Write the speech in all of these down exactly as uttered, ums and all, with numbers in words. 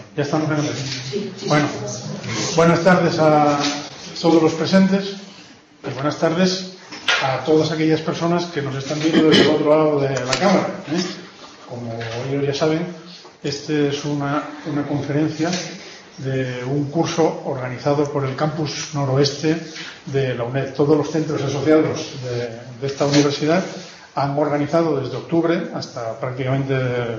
Ya estamos en el... Bueno, buenas tardes a todos los presentes y buenas tardes a todas aquellas personas que nos están viendo desde el otro lado de la cámara, ¿eh? Como ellos ya saben, este es una, una conferencia de un curso organizado por el campus noroeste de la UNED. Todos los centros asociados de, de esta universidad han organizado desde octubre hasta prácticamente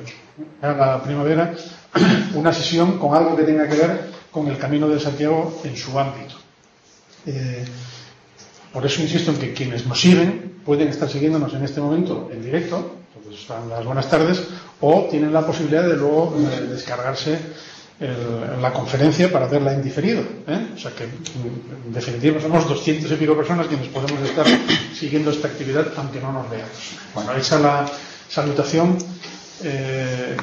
la primavera una sesión con algo que tenga que ver con el Camino de Santiago en su ámbito. Eh, por eso insisto en que quienes nos siguen pueden estar siguiéndonos en este momento en directo, entonces dan las buenas tardes, o tienen la posibilidad de luego eh, descargarse el, la conferencia para verla en diferido, ¿eh? O sea que en definitiva somos doscientos y pico personas quienes podemos estar siguiendo esta actividad aunque no nos veamos. Bueno, hecha la salutación, eh,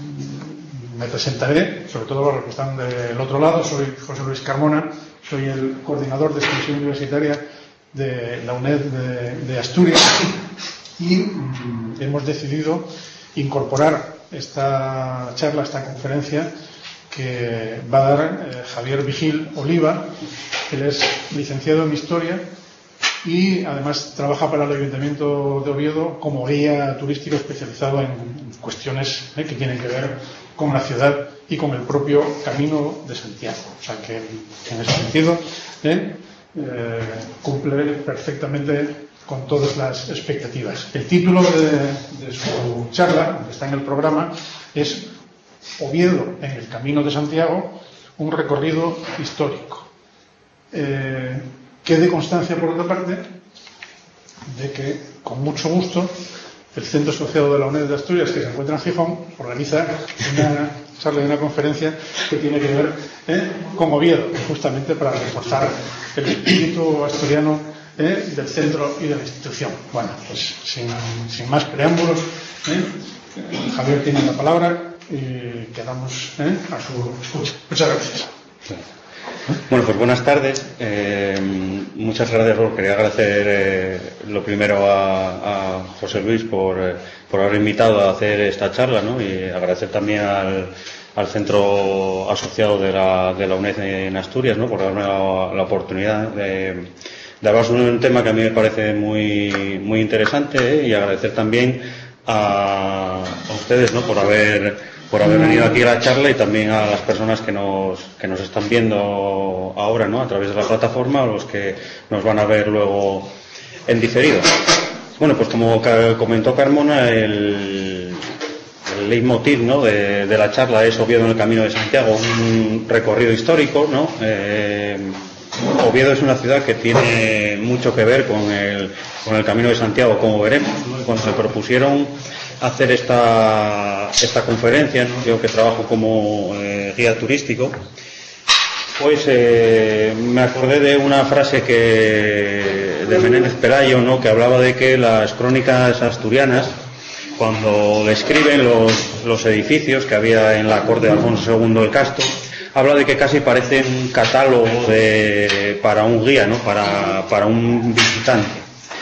me presentaré, sobre todo los que están del otro lado. Soy José Luis Carmona, soy el coordinador de extensión universitaria de la UNED de, de Asturias y mm, hemos decidido incorporar esta charla, esta conferencia que va a dar eh, Javier Vigil Oliva, que él es licenciado en Historia y además trabaja para el Ayuntamiento de Oviedo como guía turístico especializado en cuestiones eh, que tienen que ver con la ciudad y con el propio Camino de Santiago. O sea que en ese sentido eh, eh, cumple perfectamente con todas las expectativas. El título de, de su charla, que está en el programa, es Oviedo en el Camino de Santiago, un recorrido histórico. Eh, quede constancia, por otra parte, de que, con mucho gusto, el Centro Asociado de la UNED de Asturias, que se encuentra en Gijón, organiza una charla y una conferencia que tiene que ver eh, con Oviedo, justamente para reforzar el espíritu asturiano eh, del centro y de la institución. Bueno, pues sin, sin más preámbulos, eh, Javier tiene la palabra y quedamos eh, a su escucha. Muchas gracias. Bueno, pues buenas tardes. Eh, muchas gracias. Quería agradecer eh, lo primero a, a José Luis por, eh, por haber invitado a hacer esta charla, ¿no? Y agradecer también al, al Centro Asociado de la, de la UNED en Asturias, ¿no? Por darme la, la oportunidad de, de hablar sobre un tema que a mí me parece muy, muy interesante, ¿eh? Y agradecer también a, a ustedes, ¿no? Por haber por haber venido aquí a la charla y también a las personas que nos que nos están viendo ahora, ¿no? A través de la plataforma o los que nos van a ver luego en diferido. Bueno, pues como comentó Carmona, el, el leitmotiv, ¿no? de, de la charla es Oviedo en el Camino de Santiago, un recorrido histórico, ¿no? Eh, Oviedo es una ciudad que tiene mucho que ver con el con el Camino de Santiago, como veremos, ¿no? Cuando se propusieron hacer esta esta conferencia, ¿no? Yo que trabajo como eh, guía turístico, pues eh, me acordé de una frase que de Menéndez Pelayo, ¿no? Que hablaba de que las crónicas asturianas, cuando describen los, los edificios que había en la corte de Alfonso segundo el Casto, habla de que casi parecen un catálogo de, para un guía, ¿no? Para, para un visitante.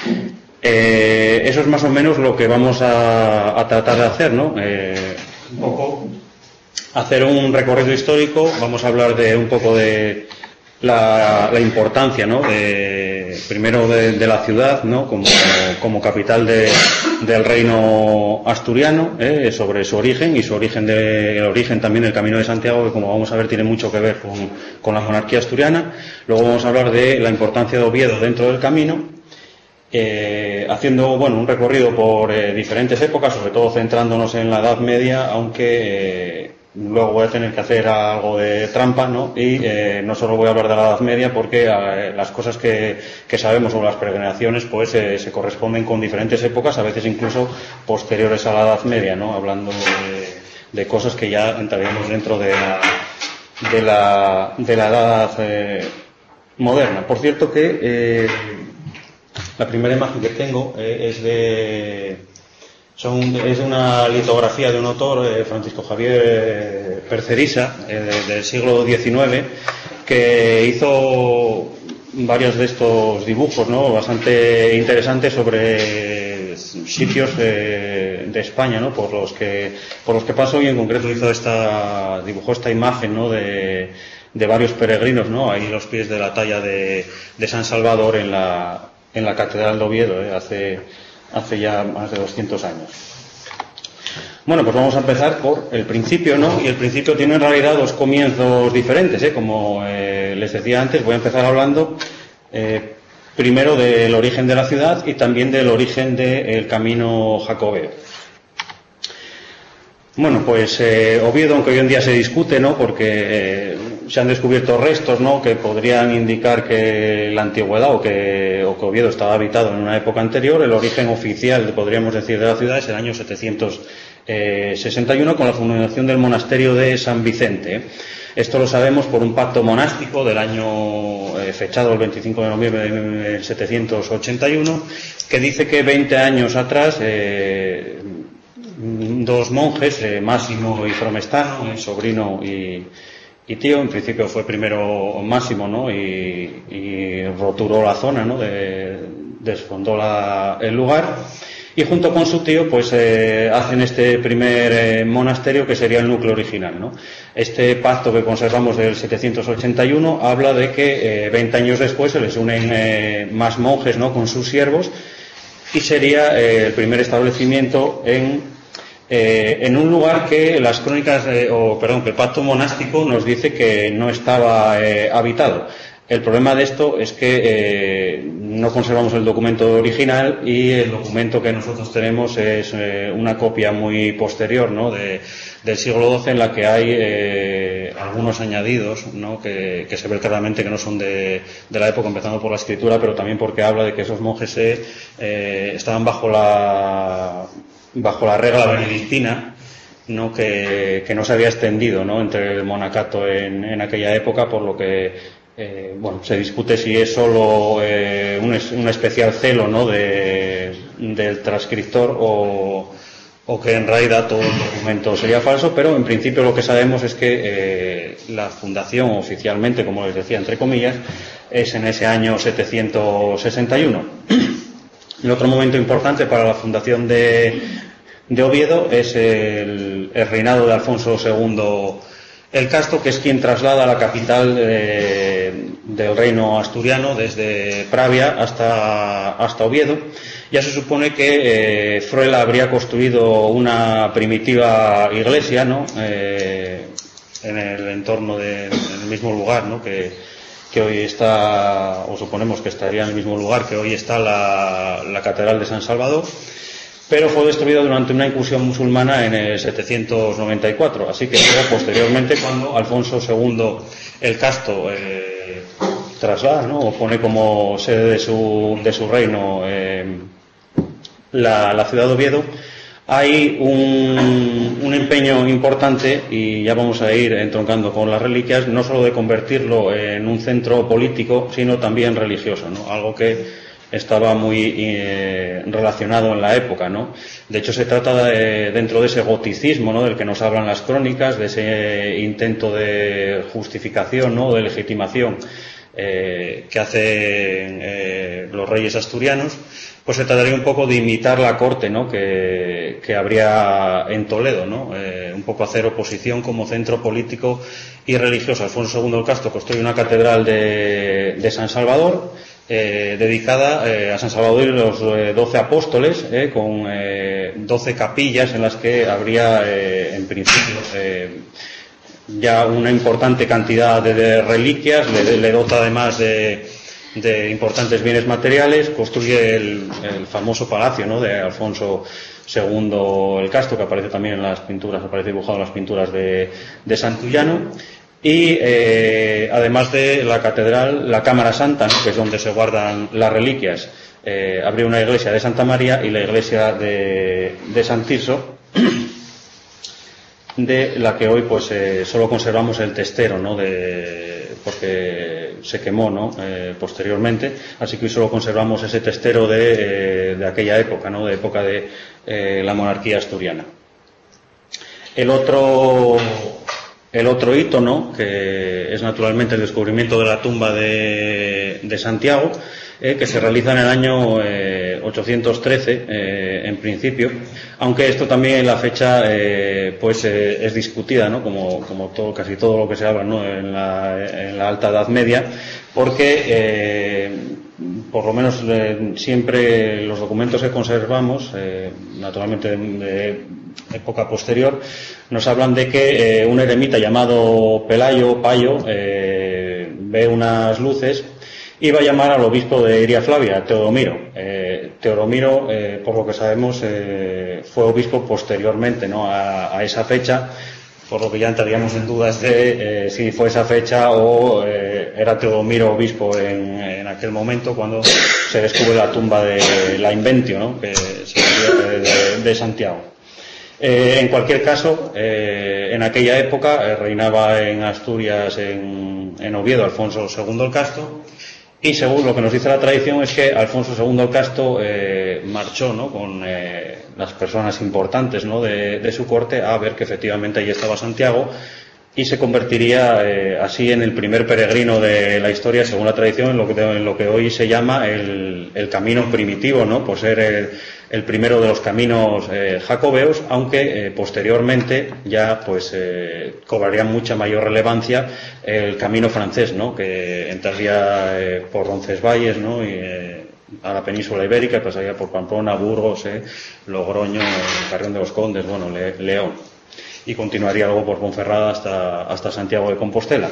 Eh, eso es más o menos lo que vamos a, a tratar de hacer, ¿no? Eh, un poco hacer un recorrido histórico. Vamos a hablar de un poco de la, la importancia, ¿no? De, primero de, de la ciudad, ¿no? Como, como capital de, del reino asturiano, ¿eh? Sobre su origen y su origen de, el origen también del Camino de Santiago, que como vamos a ver tiene mucho que ver con, con la monarquía asturiana. Luego vamos a hablar de la importancia de Oviedo dentro del camino. Eh, haciendo bueno un recorrido por eh, diferentes épocas, sobre todo centrándonos en la Edad Media, aunque eh, luego voy a tener que hacer algo de trampa, ¿no? Y eh, no solo voy a hablar de la Edad Media porque eh, las cosas que, que sabemos sobre las peregrinaciones pues eh, se corresponden con diferentes épocas, a veces incluso posteriores a la Edad Media, ¿no? Hablando de, de cosas que ya entraríamos dentro de la, de la, de la Edad eh, moderna. Por cierto que eh, la primera imagen que tengo eh, es de son, es de una litografía de un autor, eh, Francisco Javier eh, Percerisa, eh, de, del siglo diecinueve, que hizo varios de estos dibujos, ¿no? Bastante interesantes sobre sitios eh, de España, ¿no? Por los que, por los que pasó, y en concreto hizo esta, dibujó esta imagen, ¿no? De, de varios peregrinos, ¿no? Ahí a los pies de la talla de, de San Salvador en la, en la Catedral de Oviedo, ¿eh? hace, hace ya más de doscientos años. Bueno, pues vamos a empezar por el principio, ¿no? Y el principio tiene en realidad dos comienzos diferentes, ¿eh? Como eh, les decía antes, voy a empezar hablando eh, primero del origen de la ciudad y también del origen del camino jacobeo. Bueno, pues eh, Oviedo, aunque hoy en día se discute, ¿no? Porque eh, se han descubierto restos, ¿no? Que podrían indicar que la antigüedad o que, o que Oviedo estaba habitado en una época anterior. El origen oficial, podríamos decir, de la ciudad es el año setecientos sesenta y uno, con la fundación del monasterio de San Vicente. Esto lo sabemos por un pacto monástico del año eh, fechado el veinticinco de noviembre de mil setecientos ochenta y uno, que dice que veinte años atrás eh, dos monjes, eh, Máximo y Fromestano, eh, sobrino y, y tío, en principio fue primero Máximo, ¿no? Y, y roturó la zona, ¿no? De, desfondó la, el lugar. Y junto con su tío, pues eh, hacen este primer eh, monasterio, que sería el núcleo original, ¿no? Este pacto que conservamos del setecientos ochenta y uno habla de que eh, veinte años después se les unen eh, más monjes, ¿no? Con sus siervos, y sería eh, el primer establecimiento en eh, en un lugar que las crónicas, eh, o perdón, que el pacto monástico nos dice que no estaba eh, habitado. El problema de esto es que eh, no conservamos el documento original, y el documento que nosotros tenemos es eh, una copia muy posterior, ¿no? de, del siglo doce, en la que hay eh, algunos añadidos, ¿no? que, que se ve claramente que no son de, de la época, empezando por la escritura, pero también porque habla de que esos monjes eh, eh, estaban bajo la, bajo la regla benedictina, ¿no? Que, que no se había extendido, ¿no? Entre el monacato en, en aquella época, por lo que Eh, bueno, se discute si es solo eh, un, un especial celo, ¿no? de, del transcriptor, o, o que en realidad todo el documento sería falso, pero en principio lo que sabemos es que eh, la fundación oficialmente, como les decía, entre comillas, es en ese año setecientos sesenta y uno. El otro momento importante para la fundación de, de Oviedo es el, el reinado de Alfonso segundo el Casto, que es quien traslada la capital eh, del reino asturiano desde Pravia hasta, hasta Oviedo. Ya se supone que eh, Fruela habría construido una primitiva iglesia, ¿no? eh, en el entorno de, en el mismo lugar, ¿no? que, que hoy está, o suponemos que estaría en el mismo lugar que hoy está la, la Catedral de San Salvador, pero fue destruido durante una incursión musulmana en el setecientos noventa y cuatro, así que luego, posteriormente, cuando Alfonso segundo el Casto eh, traslada, ¿no? o pone como sede de su, de su reino eh, la, la ciudad de Oviedo, hay un, un empeño importante, y ya vamos a ir entroncando con las reliquias, no solo de convertirlo en un centro político, sino también religioso, ¿no? Algo que estaba muy eh, relacionado en la época, ¿no? De hecho, se trata de, dentro de ese goticismo, ¿no? Del que nos hablan las crónicas, de ese intento de justificación, ¿no? De legitimación eh, que hacen eh, los reyes asturianos, pues se trataría un poco de imitar la corte, ¿no? que, que habría en Toledo, ¿no? Eh, un poco hacer oposición como centro político y religioso. Alfonso segundo el Casto construye una catedral de, de San Salvador, Eh, dedicada eh, a San Salvador y los eh, doce apóstoles, eh, con eh, doce capillas en las que habría eh, en principio eh, ya una importante cantidad de, de reliquias. Le, le dota además de, de importantes bienes materiales. Construye el, el famoso palacio, ¿no? de Alfonso segundo el Casto, que aparece también en las pinturas, aparece dibujado en las pinturas de, de Santullano. Y eh, además de la catedral, la Cámara Santa, ¿no? que es donde se guardan las reliquias, eh, habría una iglesia de Santa María y la iglesia de, de San Tirso, de la que hoy pues eh, solo conservamos el testero, ¿no? de, porque se quemó, ¿no? eh, posteriormente, así que hoy solo conservamos ese testero de, eh, de aquella época, ¿no? de época de eh, la monarquía asturiana. El otro el otro hito, ¿no?, que es naturalmente el descubrimiento de la tumba de, de Santiago, eh, que se realiza en el año eh, ochocientos trece, eh, en principio, aunque esto también la fecha eh, pues eh, es discutida, ¿no?, como, como todo, casi todo lo que se habla, ¿no?, en la, en la Alta Edad Media, porque eh, por lo menos eh, siempre los documentos que conservamos, eh, naturalmente de, de época posterior, nos hablan de que eh, un eremita llamado Pelayo, Payo, eh, ve unas luces y va a llamar al obispo de Iria Flavia, Teodomiro. Eh, Teodomiro, eh, por lo que sabemos, eh, fue obispo posteriormente, ¿no?, a, a esa fecha, por lo que ya entraríamos en dudas de eh, si fue esa fecha o eh, era Teodomiro obispo en, en aquel momento cuando se descubre la tumba de la Inventio, ¿no?, que se de, de, de Santiago. Eh, en cualquier caso, eh, en aquella época eh, reinaba en Asturias, en, en Oviedo, Alfonso segundo el Casto, y según lo que nos dice la tradición es que Alfonso segundo el Casto eh, marchó, ¿no?, con eh, las personas importantes, ¿no?, de, de su corte a ver que efectivamente allí estaba Santiago, y se convertiría eh, así en el primer peregrino de la historia, según la tradición, en lo que, en lo que hoy se llama el, el camino primitivo, ¿no?, por ser el, el primero de los caminos eh, jacobeos, aunque eh, posteriormente ya pues eh, cobraría mucha mayor relevancia el camino francés, ¿no?, que entraría eh, por Roncesvalles, ¿no?, y eh, a la península ibérica, y pasaría por Pamplona, Burgos, eh, Logroño, Carrión de los Condes, bueno, Le, León, y continuaría luego por Ponferrada hasta, hasta Santiago de Compostela.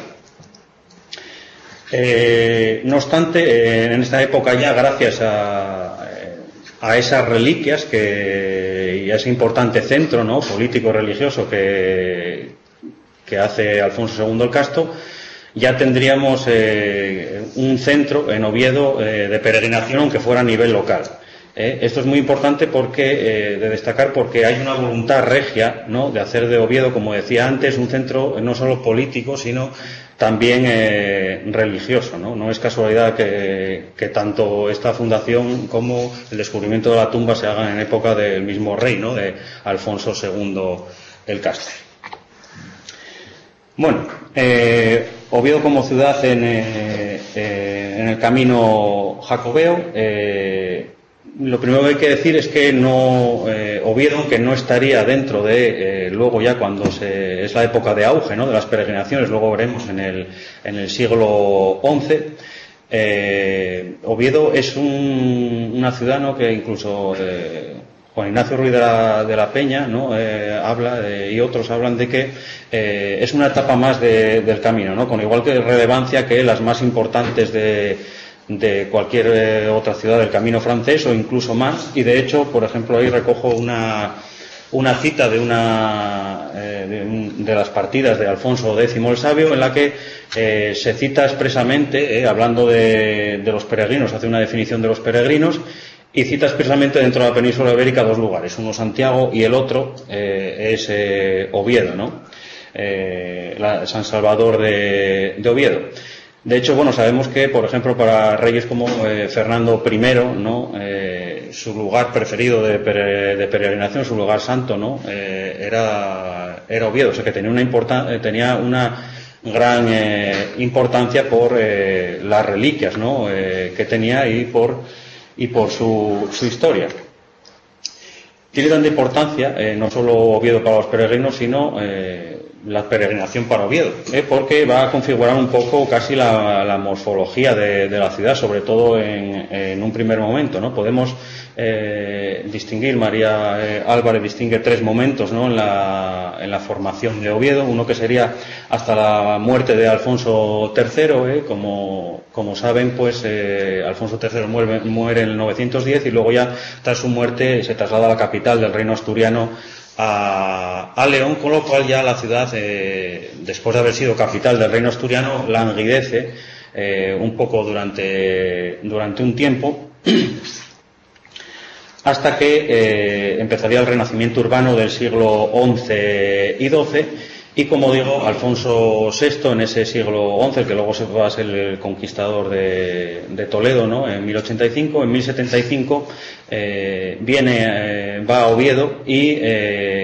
Eh, no obstante, eh, en esta época ya, gracias a, a esas reliquias que, y a ese importante centro, ¿no?, político-religioso que, que hace Alfonso segundo el Casto, ya tendríamos eh, un centro en Oviedo eh, de peregrinación, aunque fuera a nivel local. Eh, esto es muy importante porque eh, de destacar porque hay una voluntad regia, ¿no?, de hacer de Oviedo, como decía antes, un centro no solo político sino también eh, religioso, ¿no? No es casualidad que, que tanto esta fundación como el descubrimiento de la tumba se hagan en época del mismo rey, ¿no?, de Alfonso segundo el Casto. Bueno, eh, Oviedo como ciudad en, eh, eh, en el camino jacobeo. Eh, Lo primero que hay que decir es que no eh, Oviedo, que no estaría dentro de, eh, luego ya cuando se, es la época de auge, ¿no?, de las peregrinaciones, luego veremos en el, en el siglo once, eh, Oviedo es un, una ciudad, ¿no?, que incluso eh, Juan Ignacio Ruiz de la, de la Peña, ¿no?, eh, habla de, y otros hablan de que eh, es una etapa más de, del camino, ¿no?, con igual que relevancia que las más importantes de de cualquier eh, otra ciudad del camino francés o incluso más, y de hecho, por ejemplo, ahí recojo una, una cita de una eh, de, un, de las partidas de Alfonso décimo el Sabio, en la que eh, se cita expresamente, eh, hablando de, de los peregrinos, hace una definición de los peregrinos y cita expresamente dentro de la península ibérica dos lugares, uno Santiago y el otro eh, es eh, Oviedo, ¿no?, eh, la, San Salvador de, de Oviedo. De hecho, bueno, sabemos que, por ejemplo, para reyes como eh, Fernando primero, ¿no?, eh, su lugar preferido de, pere, de peregrinación, su lugar santo, ¿no?, eh, era, era Oviedo, o sea que tenía una, importan, tenía una gran eh, importancia por eh, las reliquias, ¿no?, eh, que tenía y por, y por su, su historia. Tiene tanta importancia, eh, no solo Oviedo para los peregrinos, sino eh, la peregrinación para Oviedo, ¿eh? porque va a configurar un poco casi la, la morfología de, de la ciudad, sobre todo en, en un primer momento, ¿no? Podemos eh, distinguir, María eh, Álvarez distingue tres momentos, ¿no?, en la, en la formación de Oviedo. Uno que sería hasta la muerte de Alfonso tercero, ¿eh? como, como saben, pues eh, Alfonso tercero muere, muere en el novecientos diez y luego ya tras su muerte se traslada a la capital del reino asturiano, A, a León, con lo cual ya la ciudad, eh, después de haber sido capital del reino asturiano, languidece eh, un poco durante, durante un tiempo, hasta que eh, empezaría el renacimiento urbano del siglo once y doce, y como digo, Alfonso sexto en ese siglo once, el que luego se va a ser el conquistador de, de Toledo, ¿no?, en mil ochenta y cinco, en mil setenta y cinco eh, viene, eh, va a Oviedo y eh,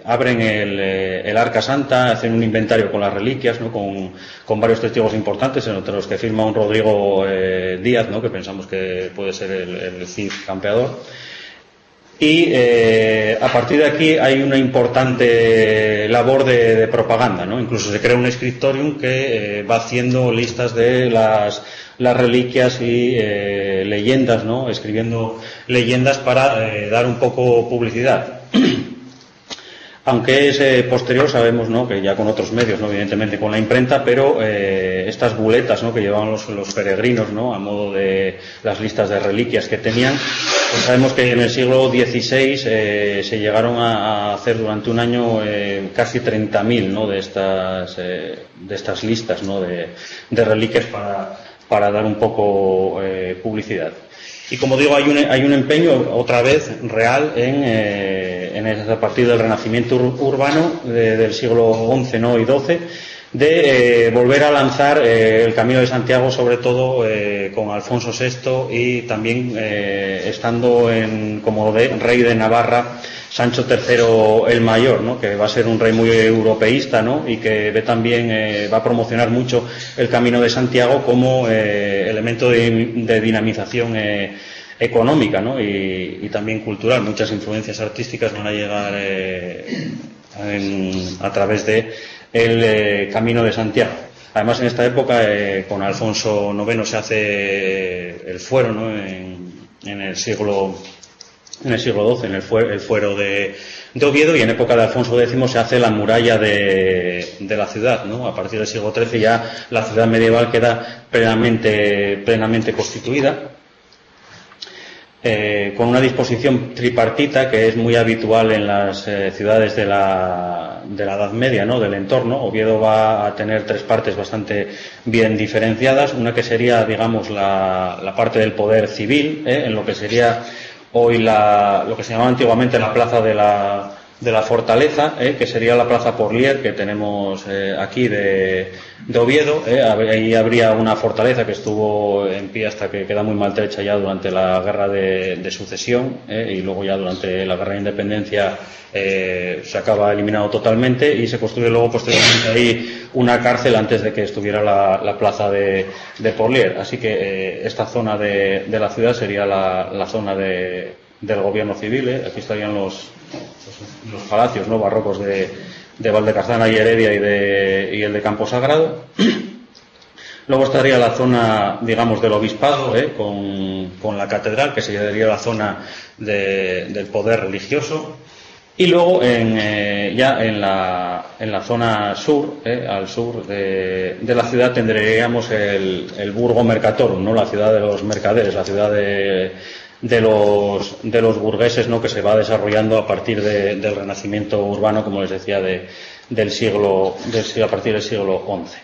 abren el, eh, el Arca Santa, hacen un inventario con las reliquias, ¿no? con, con varios testigos importantes, entre los que firma un Rodrigo eh, Díaz, ¿no? que pensamos que puede ser el, el Cid campeador. Y eh, a partir de aquí hay una importante labor de, de propaganda, ¿no? Incluso se crea un scriptorium que eh, va haciendo listas de las, las reliquias y eh, leyendas, ¿no? Escribiendo leyendas para eh, dar un poco publicidad. Aunque es eh, posterior, sabemos, ¿no? que ya con otros medios, ¿no? evidentemente con la imprenta, pero eh, estas buletas, ¿no? que llevaban los, los peregrinos, ¿no? a modo de las listas de reliquias que tenían, pues sabemos que en el siglo dieciséis eh, se llegaron a, a hacer durante un año eh, casi treinta mil, ¿no? de estas eh, de estas listas, ¿no? de, de reliquias para, para dar un poco eh, publicidad. Y como digo, hay un, hay un empeño otra vez real en, eh, en el, a partir del renacimiento ur, urbano de, del siglo once, ¿no? y doce, de eh, volver a lanzar eh, el Camino de Santiago, sobre todo eh, con Alfonso sexto y también eh, estando en, como de, rey de Navarra Sancho tercero el Mayor, ¿no? que va a ser un rey muy europeísta, ¿no? y que ve también eh, va a promocionar mucho el Camino de Santiago como eh, elemento de, de dinamización eh, económica, ¿no? y, y también cultural. Muchas influencias artísticas van a llegar eh, en, a través de el eh, Camino de Santiago. Además, en esta época, eh, con Alfonso noveno se hace el fuero, ¿no? en, en el siglo en el siglo doce, en el fuero, el fuero de, de Oviedo, y en época de Alfonso décimo se hace la muralla de, de la ciudad, ¿no? A partir del siglo trece ya la ciudad medieval queda plenamente, plenamente constituida. Eh, con una disposición tripartita que es muy habitual en las eh, ciudades de la, de la Edad Media, ¿no? del entorno. Oviedo va a tener tres partes bastante bien diferenciadas. Una que sería, digamos, la, la parte del poder civil, ¿eh? en lo que sería hoy la, lo que se llamaba antiguamente la plaza de la, de la Fortaleza, ¿eh? que sería la plaza Porlier que tenemos eh, aquí de, de Oviedo. ¿eh? Ahí habría una fortaleza que estuvo en pie hasta que queda muy maltrecha ya durante la guerra de, de sucesión, ¿eh? y luego ya durante la guerra de independencia eh, se acaba eliminado totalmente, y se construye luego posteriormente ahí una cárcel antes de que estuviera la, la plaza de, de Porlier. Así que eh, esta zona de, de la ciudad sería la, la zona de, del gobierno civil. ¿eh? Aquí estarían los Los, los palacios, ¿no? barrocos de, de Valdecarzana y Heredia y, de, y el de Campo Sagrado. Luego estaría la zona, digamos, del obispado, ¿eh? con, con la catedral, que sería la zona de, del poder religioso. Y luego en, eh, ya en la, en la zona sur, ¿eh? al sur de, de la ciudad, tendríamos el, el Burgo Mercatorum, ¿no? la ciudad de los mercaderes, la ciudad de de los de los burgueses, ¿no? que se va desarrollando a partir de, del renacimiento urbano, como les decía, de, del siglo del, a partir del siglo once.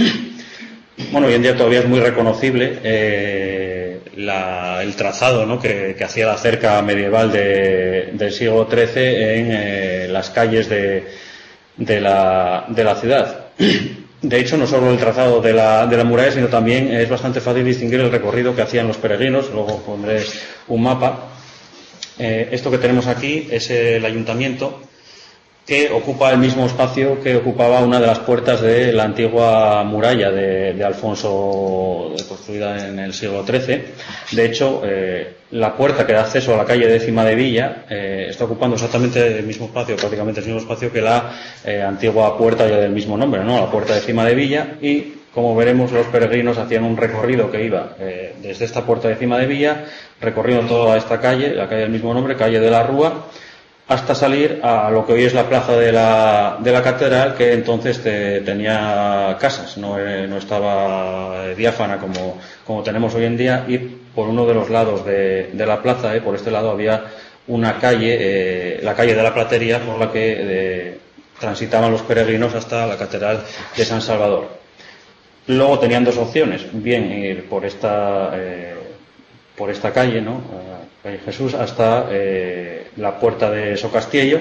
Bueno, hoy en día todavía es muy reconocible eh, la, el trazado, ¿no? que, que hacía la cerca medieval de, del siglo trece en eh, las calles de, de, la, de la ciudad. De hecho, no solo el trazado de la, de la muralla, sino también es bastante fácil distinguir el recorrido que hacían los peregrinos. Luego pondré un mapa. Eh, esto que tenemos aquí es el ayuntamiento, que ocupa el mismo espacio que ocupaba una de las puertas de la antigua muralla de, de Alfonso, construida en el siglo trece. De hecho, eh, la puerta que da acceso a la calle Décima de Villa eh, está ocupando exactamente el mismo espacio, prácticamente el mismo espacio que la eh, antigua puerta ya del mismo nombre, ¿no? La puerta Décima de Villa. Y como veremos, los peregrinos hacían un recorrido que iba eh, desde esta puerta Décima de Villa, recorriendo toda esta calle, la calle del mismo nombre, calle de la Rúa, hasta salir a lo que hoy es la plaza de la, de la catedral, que entonces te, tenía casas, no, eh, no estaba diáfana como, como tenemos hoy en día, y por uno de los lados de, de la plaza, eh, por este lado, había una calle, eh, la calle de la Platería, por la que eh, transitaban los peregrinos hasta la catedral de San Salvador. Luego tenían dos opciones: bien ir por esta, eh, por esta calle, ¿no? Calle Jesús, hasta eh, la puerta de Socastiello,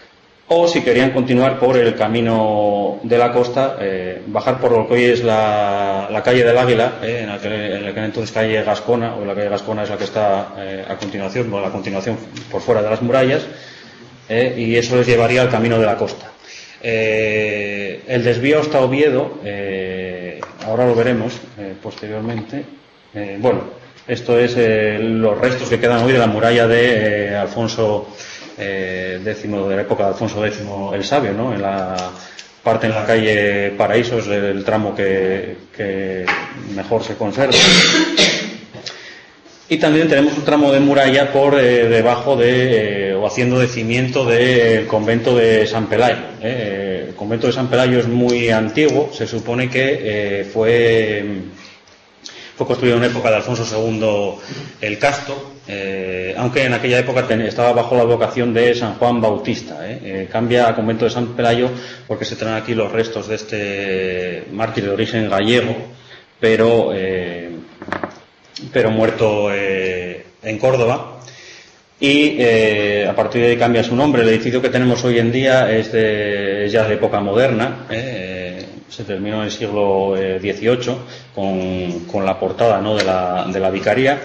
o si querían continuar por el camino de la costa, eh, bajar por lo que hoy es la, la calle del Águila, eh, en la que en la que entonces calle Gascona, o la calle Gascona es la que está eh, a continuación, o a la continuación por fuera de las murallas, eh, y eso les llevaría al Camino de la Costa. Eh, el desvío hasta Oviedo, eh, ahora lo veremos eh, posteriormente. Eh, bueno, esto es eh, los restos que quedan hoy de la muralla de eh, Alfonso eh, X, de la época de Alfonso X el Sabio, ¿no? En la parte en la calle Paraísos, el tramo que, que mejor se conserva. Y también tenemos un tramo de muralla por eh, debajo de, eh, o haciendo de cimiento del convento de San Pelayo. Eh. El convento de San Pelayo es muy antiguo, se supone que eh, fue, fue construido en época de Alfonso segundo el Casto, eh, aunque en aquella época ten, estaba bajo la advocación de San Juan Bautista. Eh. Eh, cambia a convento de San Pelayo porque se traen aquí los restos de este mártir de origen gallego, pero... Eh, pero muerto eh, en Córdoba, y eh, a partir de ahí cambia su nombre. El edificio que tenemos hoy en día es, de, es ya de época moderna, eh, se terminó en el siglo dieciocho con, con la portada, ¿no?, de la, de la vicaría,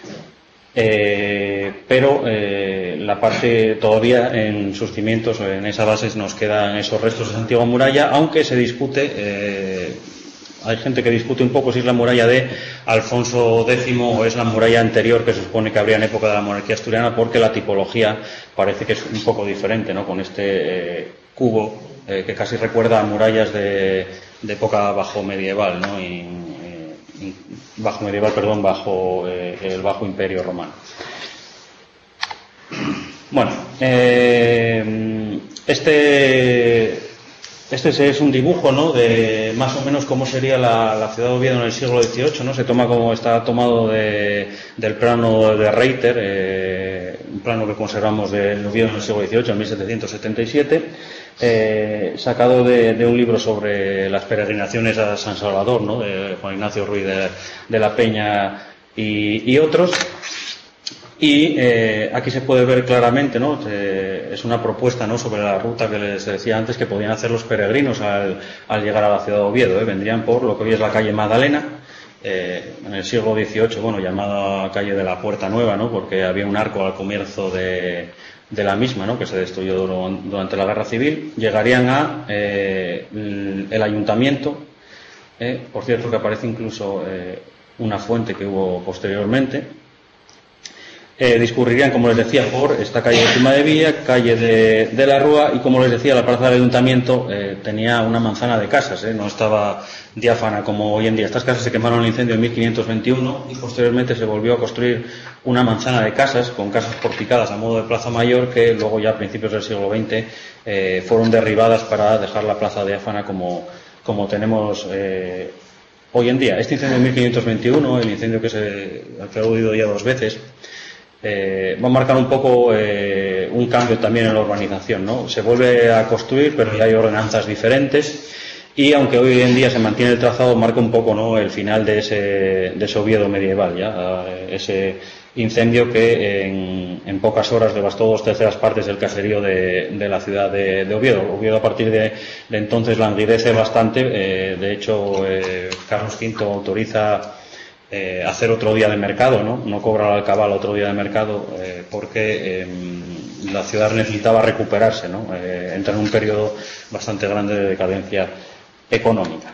eh, pero eh, la parte todavía en sus cimientos, en esa base nos quedan esos restos de esa antigua muralla, aunque se discute... Eh, Hay gente que discute un poco si es la muralla de Alfonso X o es la muralla anterior que se supone que habría en época de la monarquía asturiana, porque la tipología parece que es un poco diferente, ¿no?, con este eh, cubo eh, que casi recuerda a murallas de, de época bajo medieval, ¿no? y, y, bajo medieval, perdón, bajo eh, el Bajo Imperio Romano. Bueno, eh, este... Este es un dibujo, ¿no?, de más o menos cómo sería la, la ciudad de Oviedo en el siglo dieciocho, ¿no? Se toma como está tomado de, del plano de Reiter, eh, un plano que conservamos de Oviedo en el siglo dieciocho, en mil setecientos setenta y siete, eh, sacado de, de un libro sobre las peregrinaciones a San Salvador, ¿no?, de Juan Ignacio Ruiz de, de la Peña y, y otros. Y eh, aquí se puede ver claramente, ¿no?, eh, es una propuesta, ¿no?, sobre la ruta que les decía antes que podían hacer los peregrinos al, al llegar a la ciudad de Oviedo. ¿eh? Vendrían por lo que hoy es la calle Magdalena, eh, en el siglo dieciocho, bueno, llamada calle de la Puerta Nueva, ¿no?, porque había un arco al comienzo de, de la misma, ¿no?, que se destruyó durante la Guerra Civil. Llegarían a eh, el ayuntamiento, eh, por cierto que aparece incluso eh, una fuente que hubo posteriormente. Eh, discurrirían, como les decía, por esta calle de Cima de Villa, calle de, de la Rúa, y como les decía, la plaza del ayuntamiento eh, tenía una manzana de casas, eh, no estaba diáfana como hoy en día. Estas casas se quemaron en el incendio en mil quinientos veintiuno y posteriormente se volvió a construir una manzana de casas con casas porticadas a modo de plaza mayor, que luego ya a principios del siglo veinte eh, fueron derribadas para dejar la plaza diáfana como, como tenemos eh, hoy en día. Este incendio de mil quinientos veintiuno, el incendio que se ha aludido ya dos veces, Eh, va a marcar un poco eh, un cambio también en la urbanización, ¿no? Se vuelve a construir, pero ya hay ordenanzas diferentes, y aunque hoy en día se mantiene el trazado, marca un poco, ¿no?, el final de ese, de ese Oviedo medieval, ya ese incendio que en, en pocas horas devastó dos terceras partes del caserío de, de la ciudad de, de Oviedo. Oviedo a partir de, de entonces languidece bastante, eh, de hecho eh, Carlos quinto autoriza Eh, hacer otro día de mercado, ¿no? No cobrar al cabal otro día de mercado eh, porque eh, la ciudad necesitaba recuperarse, ¿no? Eh, entra en un periodo bastante grande de decadencia económica.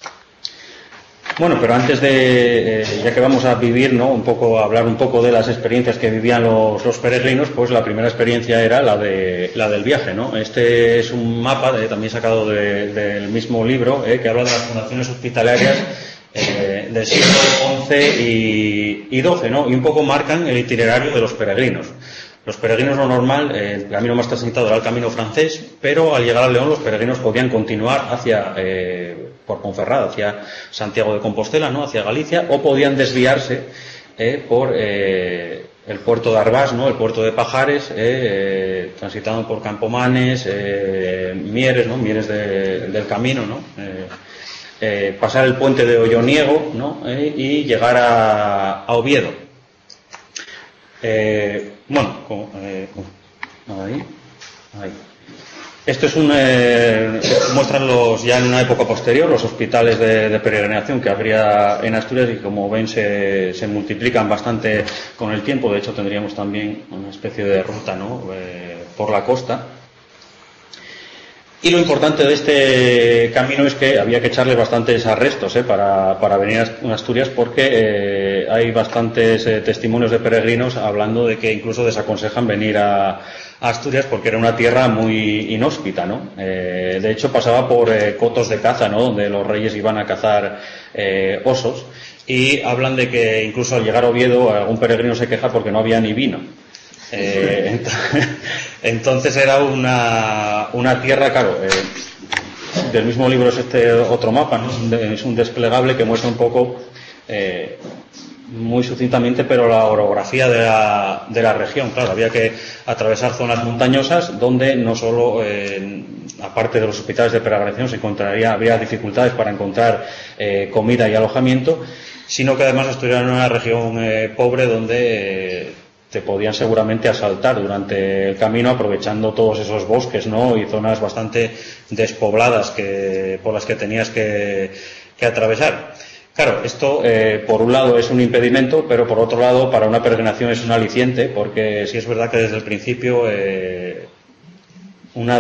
Bueno, pero antes de, eh, ya que vamos a vivir, ¿no?, un poco, a hablar un poco de las experiencias que vivían los, los peregrinos, pues la primera experiencia era la de la del viaje, ¿no? Este es un mapa de, también sacado de, del mismo libro, eh, que habla de las fundaciones hospitalarias Eh, del siglo once y, y doce, ¿no? Y un poco marcan el itinerario de los peregrinos. Los peregrinos, lo normal, eh, el camino más transitado era el camino francés, pero al llegar a León los peregrinos podían continuar hacia eh, por Ponferrada, hacia Santiago de Compostela, ¿no?, hacia Galicia, o podían desviarse eh, por eh, el puerto de Arbás, ¿no?, el puerto de Pajares, eh, eh, transitando por Campomanes, eh, Mieres, ¿no?, Mieres de, del Camino, ¿no?, eh, Eh, pasar el puente de Olloniego, ¿no?, eh, y llegar a, a Oviedo. Eh, bueno, como, eh, ahí, ahí. Esto es un, eh, muestran los, ya en una época posterior, los hospitales de, de peregrinación que habría en Asturias, y como ven se, se multiplican bastante con el tiempo. De hecho tendríamos también una especie de ruta, ¿no?, eh, por la costa. Y lo importante de este camino es que había que echarle bastantes arrestos ¿eh? para, para venir a Asturias, porque eh, hay bastantes eh, testimonios de peregrinos hablando de que incluso desaconsejan venir a, a Asturias porque era una tierra muy inhóspita, ¿no? Eh, de hecho pasaba por eh, cotos de caza, ¿no? Donde los reyes iban a cazar eh, osos, y hablan de que incluso al llegar a Oviedo algún peregrino se queja porque no había ni vino. Eh, entonces, entonces era una, una tierra, claro, eh, del mismo libro es este otro mapa, ¿no? Es un desplegable que muestra un poco, eh, muy sucintamente, pero la orografía de la, de la región. Claro, había que atravesar zonas montañosas donde no solo, eh, aparte de los hospitales de peregrinación, se encontraría, habría dificultades para encontrar eh, comida y alojamiento, sino que además Asturias era una región eh, pobre donde eh, te podían seguramente asaltar durante el camino, aprovechando todos esos bosques, ¿no? Y zonas bastante despobladas que, por las que tenías que, que atravesar. Claro, esto eh, por un lado es un impedimento, pero por otro lado para una peregrinación es un aliciente, porque sí es verdad que desde el principio eh, una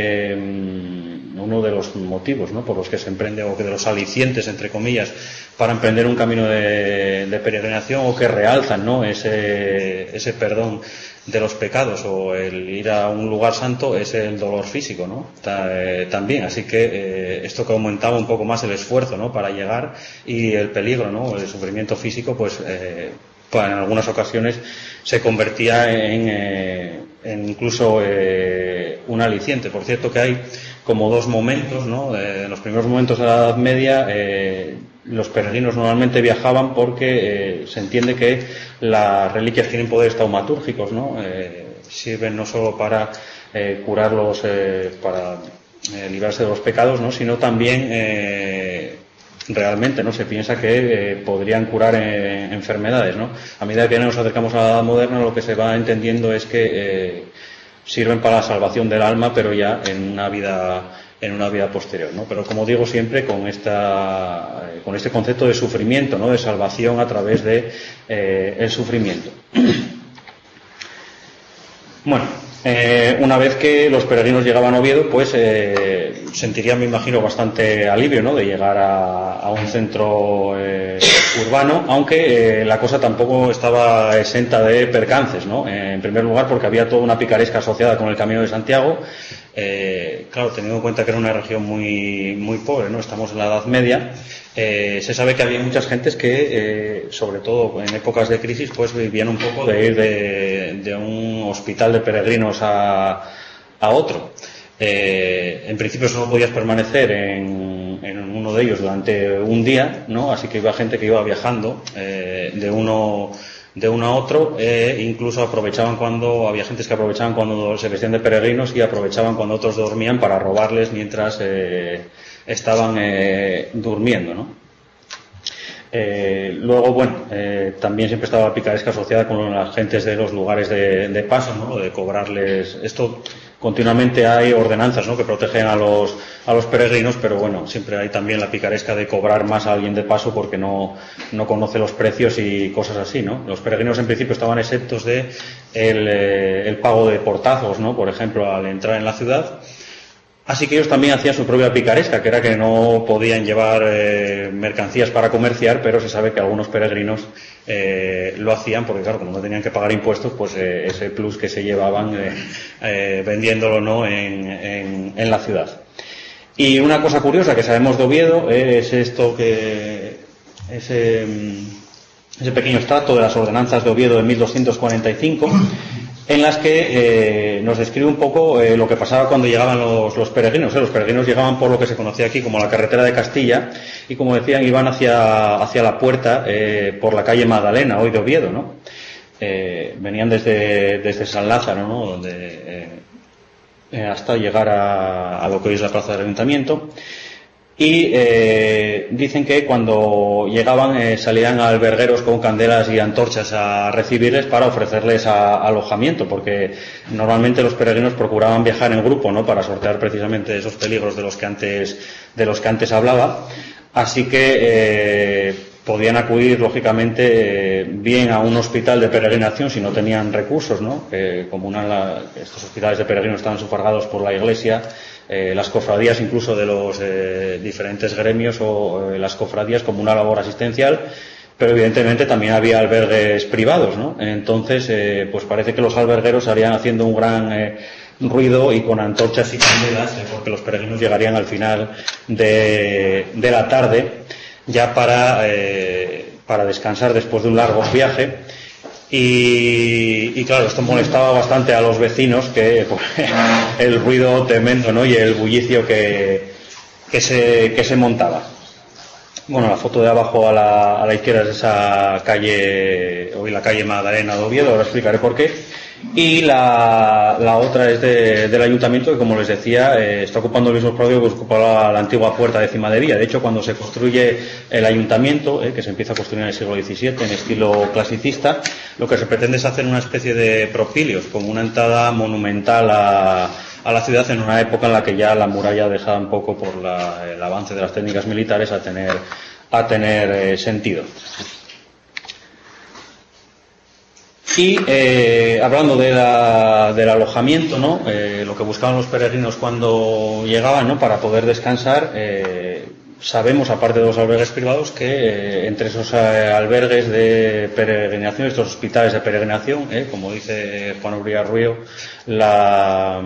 de uno de los motivos, ¿no? Por los que se emprende, o que de los alicientes, entre comillas, para emprender un camino de, de peregrinación, o que realzan, ¿no? ese, ese perdón de los pecados o el ir a un lugar santo, es el dolor físico, ¿no? Ta, eh, también, así que eh, esto que aumentaba un poco más el esfuerzo, ¿no? Para llegar, y el peligro, ¿no? El sufrimiento físico, pues eh, en algunas ocasiones se convertía en, eh, en incluso eh, un aliciente. Por cierto que hay como dos momentos, ¿no? Eh, en los primeros momentos de la Edad Media, eh, los peregrinos normalmente viajaban porque eh, se entiende que las reliquias tienen poderes taumatúrgicos, ¿no? Eh, sirven no solo para eh, curarlos, eh, para eh, librarse de los pecados, ¿no? Sino también eh, realmente, ¿no? Se piensa que eh, podrían curar eh, enfermedades, ¿no? A medida que nos acercamos a la Edad Moderna, lo que se va entendiendo es que eh, sirven para la salvación del alma, pero ya en una vida en una vida posterior, ¿no? Pero como digo siempre, con esta con este concepto de sufrimiento, ¿no? De salvación a través de eh, el sufrimiento. Bueno, eh, una vez que los peregrinos llegaban a Oviedo, pues eh, sentirían, me imagino, bastante alivio, ¿no? De llegar a, a un centro eh, urbano, aunque eh, la cosa tampoco estaba exenta de percances, ¿no? Eh, en primer lugar, porque había toda una picaresca asociada con el Camino de Santiago. Eh, claro, teniendo en cuenta que era una región muy muy pobre, ¿no? Estamos en la Edad Media. Eh, se sabe que había muchas gentes que, eh, sobre todo en épocas de crisis, pues vivían un poco de ir de, de un hospital de peregrinos a, a otro. Eh, en principio solo podías permanecer en, en uno de ellos durante un día, ¿no? Así que iba gente que iba viajando eh, de uno de uno a otro, eh, incluso aprovechaban cuando, había gentes que aprovechaban cuando se vestían de peregrinos y aprovechaban cuando otros dormían para robarles mientras eh, estaban eh, durmiendo, ¿no? Eh, luego, bueno, eh, también siempre estaba la picaresca asociada con las gentes de los lugares de, de paso, ¿no? De cobrarles, esto continuamente hay ordenanzas, ¿no? Que protegen a los a los peregrinos, pero bueno, siempre hay también la picaresca de cobrar más a alguien de paso porque no no conoce los precios y cosas así, ¿no? Los peregrinos en principio estaban exentos de el, eh, el pago de portazos, ¿no? Por ejemplo, al entrar en la ciudad. Así que ellos también hacían su propia picaresca, que era que no podían llevar eh, mercancías para comerciar, pero se sabe que algunos peregrinos eh, lo hacían porque, claro, como no tenían que pagar impuestos, pues eh, ese plus que se llevaban eh, eh, vendiéndolo, ¿no? en, en, en la ciudad. Y una cosa curiosa que sabemos de Oviedo eh, es esto que ese, ese pequeño extracto de las ordenanzas de Oviedo de mil doscientos cuarenta y cinco, en las que eh, nos describe un poco eh, lo que pasaba cuando llegaban los, los peregrinos. ¿eh? Los peregrinos llegaban por lo que se conocía aquí como la carretera de Castilla y, como decían, iban hacia, hacia la puerta eh, por la calle Magdalena, hoy de Oviedo, ¿no? Eh, venían desde, desde San Lázaro, ¿no? Donde, eh, eh, hasta llegar a, a lo que hoy es la plaza del Ayuntamiento. Y eh, dicen que cuando llegaban eh, salían albergueros con candelas y antorchas a recibirles para ofrecerles a, alojamiento, porque normalmente los peregrinos procuraban viajar en grupo, ¿no? Para sortear precisamente esos peligros de los que antes de los que antes hablaba. Así que eh, podían acudir, lógicamente, eh, bien a un hospital de peregrinación si no tenían recursos, ¿no? Eh, como una, la, estos hospitales de peregrinos estaban sufragados por la Iglesia, eh, las cofradías incluso de los eh, diferentes gremios o eh, las cofradías como una labor asistencial, pero evidentemente también había albergues privados, ¿no? Entonces, eh, pues parece que los albergueros estarían haciendo un gran eh, ruido y con antorchas y candelas, eh, porque los peregrinos llegarían al final de, de la tarde ya para, eh, para descansar después de un largo viaje. Y, y claro, esto molestaba bastante a los vecinos, que pues, el ruido tremendo, ¿no? Y el bullicio que, que, se, que se montaba. Bueno, la foto de abajo a la, a la izquierda es esa calle, hoy la calle Magdalena de Oviedo, ahora explicaré por qué. Y la, la otra es de, del ayuntamiento, que como les decía, eh, está ocupando el mismo espacio que ocupaba la antigua puerta de Cimadevilla. De hecho, cuando se construye el ayuntamiento, eh, que se empieza a construir en el siglo diecisiete en estilo clasicista, lo que se pretende es hacer una especie de propilios, como una entrada monumental a, a la ciudad en una época en la que ya la muralla dejaba un poco por la, el avance de las técnicas militares a tener, a tener eh, sentido. Y eh, hablando de la, del alojamiento, ¿no? Eh, lo que buscaban los peregrinos cuando llegaban, ¿no? Para poder descansar, eh, sabemos, aparte de los albergues privados, que eh, entre esos eh, albergues de peregrinación, estos hospitales de peregrinación, eh, como dice Juan Uría Ruido, la,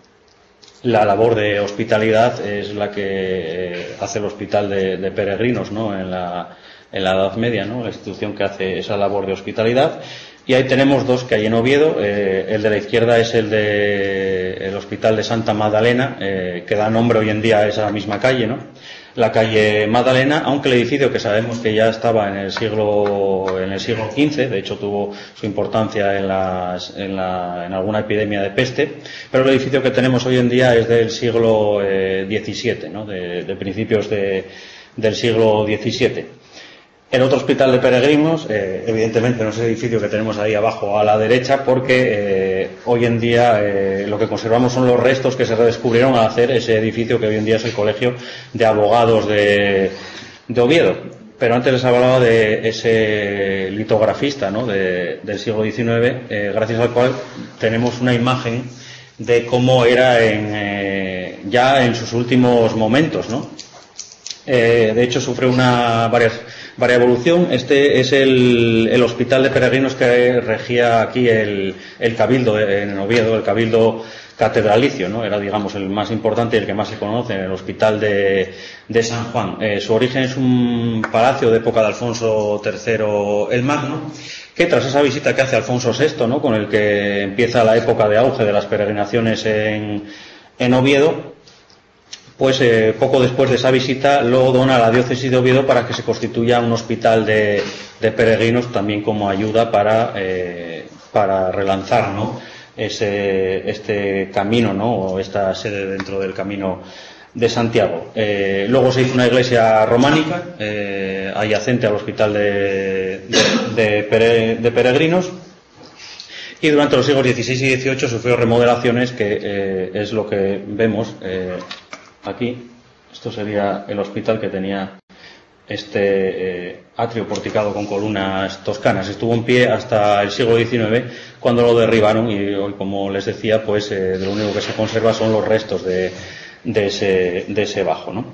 la labor de hospitalidad es la que eh, hace el hospital de, de peregrinos, ¿no? En la, en la Edad Media, ¿no? La institución que hace esa labor de hospitalidad. Y ahí tenemos dos que hay en Oviedo. Eh, el de la izquierda es el de el Hospital de Santa Magdalena, eh, que da nombre hoy en día a esa misma calle, ¿no? La calle Magdalena, aunque el edificio, que sabemos que ya estaba en el siglo en el siglo quince, de hecho tuvo su importancia en, las, en, la, en alguna epidemia de peste, pero el edificio que tenemos hoy en día es del siglo eh, diecisiete, ¿no? De, de principios de, del siglo diecisiete. El otro hospital de peregrinos, eh, evidentemente no es el edificio que tenemos ahí abajo a la derecha, porque eh, hoy en día eh, lo que conservamos son los restos que se redescubrieron al hacer ese edificio que hoy en día es el Colegio de Abogados de, de Oviedo. Pero antes les hablaba de ese litografista, ¿no? de, del siglo diecinueve, eh, gracias al cual tenemos una imagen de cómo era en, eh, ya en sus últimos momentos, ¿no? Eh, de hecho, sufre una varias, varias evolución. Este es el, el hospital de peregrinos que regía aquí el, el Cabildo en Oviedo, el Cabildo catedralicio, ¿no? Era, digamos, el más importante y el que más se conoce, el Hospital de, de San Juan. Eh, su origen es un palacio de época de Alfonso tercero el Magno, que tras esa visita que hace Alfonso sexto, ¿no? Con el que empieza la época de auge de las peregrinaciones en, en Oviedo, pues eh, poco después de esa visita lo dona a la diócesis de Oviedo para que se constituya un hospital de, de peregrinos, también como ayuda para, eh, para relanzar, ¿no? Ese, este camino, ¿no? O esta sede dentro del Camino de Santiago. Eh, luego se hizo una iglesia románica eh, adyacente al hospital de, de, de, pere, de peregrinos. Y durante los siglos dieciséis y dieciocho sufrió remodelaciones, que eh, es lo que vemos eh, aquí. Esto sería el hospital, que tenía este eh, atrio porticado con columnas toscanas. Estuvo en pie hasta el siglo diecinueve, cuando lo derribaron, y hoy, como les decía, pues eh, lo único que se conserva son los restos de, de, ese, de ese bajo, ¿no?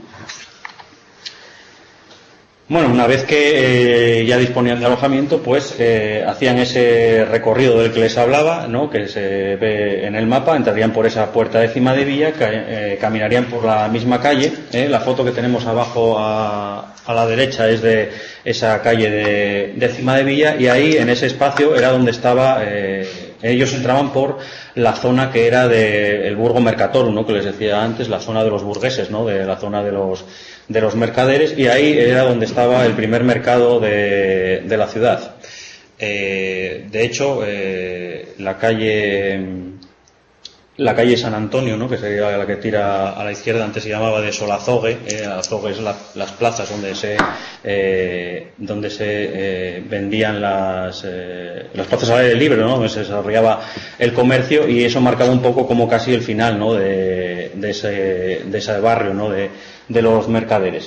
Bueno, una vez que eh, ya disponían de alojamiento, pues eh, hacían ese recorrido del que les hablaba, ¿no? Que se ve en el mapa. Entrarían por esa puerta de Cimadevilla, que, eh, caminarían por la misma calle. ¿eh? La foto que tenemos abajo a, a la derecha es de esa calle de, de Cimadevilla, y ahí, en ese espacio, era donde estaba. Eh, ellos entraban por la zona que era del Burgo Mercatorum, ¿no? Que les decía antes, la zona de los burgueses, ¿no? De la zona de los de los mercaderes, y ahí era donde estaba el primer mercado de, de la ciudad. Eh, de hecho, eh, la calle la calle San Antonio, ¿no? Que sería la que tira a la izquierda, antes se llamaba de Solazogue. Eh, Azogue es la, las plazas donde se eh, donde se eh, vendían las eh, las plazas al aire libre, ¿no? Donde se desarrollaba el comercio, y eso marcaba un poco como casi el final, ¿no? De, de ese de ese barrio, ¿no? De de los mercaderes.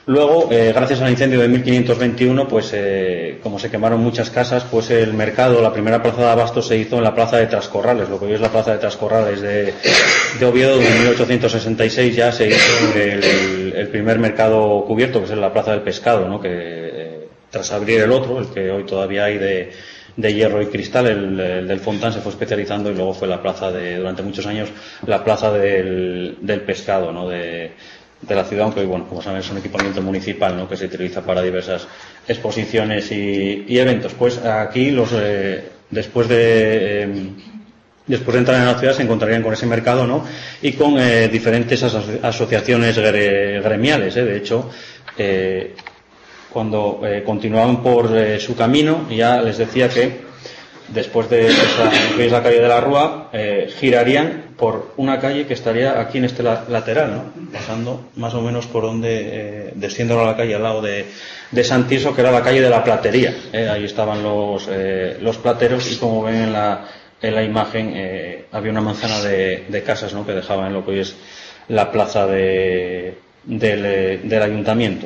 Luego, eh, gracias al incendio de mil quinientos veintiuno, pues eh, como se quemaron muchas casas, pues el mercado, la primera plaza de abastos se hizo en la plaza de Trascorrales, lo que hoy es la plaza de Trascorrales de, de Oviedo. En mil ochocientos sesenta y seis ya se hizo el, el primer mercado cubierto, que es la plaza del pescado, ¿no? Que eh, tras abrir el otro, el que hoy todavía hay de, de hierro y cristal, el, el del Fontán se fue especializando y luego fue la plaza de, durante muchos años, la plaza del, del pescado, ¿no? De, de la ciudad, aunque hoy, bueno, como saben, es un equipamiento municipal, ¿no? Que se utiliza para diversas exposiciones y, y eventos. Pues aquí, los eh, después de eh, después de entrar en la ciudad, se encontrarían con ese mercado, ¿no? Y con eh, diferentes aso- asociaciones gre- gremiales, ¿eh? De hecho, eh, cuando eh, continuaban por eh, su camino, ya les decía que después de esa, que es la calle de la Rúa, eh, girarían por una calle que estaría aquí en este la, lateral, ¿no? Pasando más o menos por donde eh, desciendo a la calle al lado de, de San Tirso, que era la calle de la Platería, ¿eh? Ahí estaban los, eh, los plateros, y como ven en la, en la imagen, eh, había una manzana de, de casas, ¿no? Que dejaban en lo que hoy es la plaza de, del, del ayuntamiento.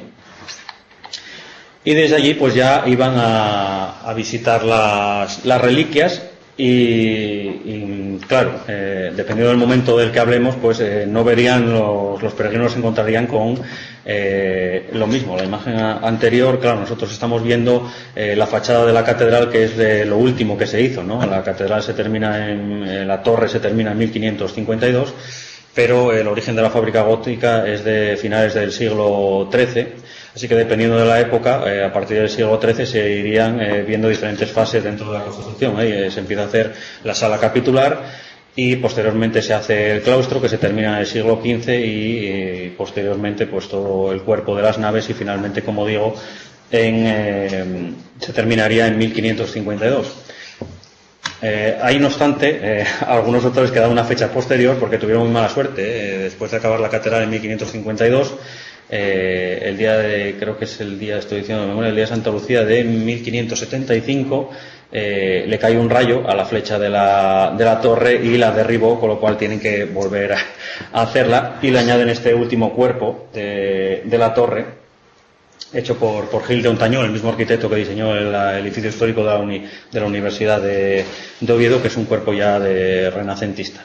Y desde allí pues ya iban a, a visitar las, las reliquias y, y claro, eh, dependiendo del momento del que hablemos, pues eh, no verían, los, los peregrinos se encontrarían con eh, lo mismo. La imagen a, anterior, claro, nosotros estamos viendo eh, la fachada de la catedral, que es de lo último que se hizo, ¿no? La catedral se termina en, en la torre se termina en mil quinientos cincuenta y dos, pero el origen de la fábrica gótica es de finales del siglo trece. Así que dependiendo de la época, eh, a partir del siglo trece se irían eh, viendo diferentes fases dentro de la construcción. ¿eh? Se empieza a hacer la sala capitular y posteriormente se hace el claustro, que se termina en el siglo quince, y, y posteriormente pues todo el cuerpo de las naves, y finalmente, como digo, en, eh, se terminaría en mil quinientos cincuenta y dos. Eh, ahí, no obstante, eh, algunos autores que dan una fecha posterior porque tuvieron muy mala suerte. Eh, después de acabar la catedral en mil quinientos cincuenta y dos, eh, el día de, creo que es el día, estoy diciendo de memoria, el día de Santa Lucía de mil quinientos setenta y cinco, eh, le cae un rayo a la flecha de la, de la torre y la derribó, con lo cual tienen que volver a, a hacerla, y le añaden este último cuerpo de, de la torre, hecho por, por Gil de Ontañón, el mismo arquitecto que diseñó el, el edificio histórico de la, uni, de la Universidad de, de Oviedo, que es un cuerpo ya de renacentista.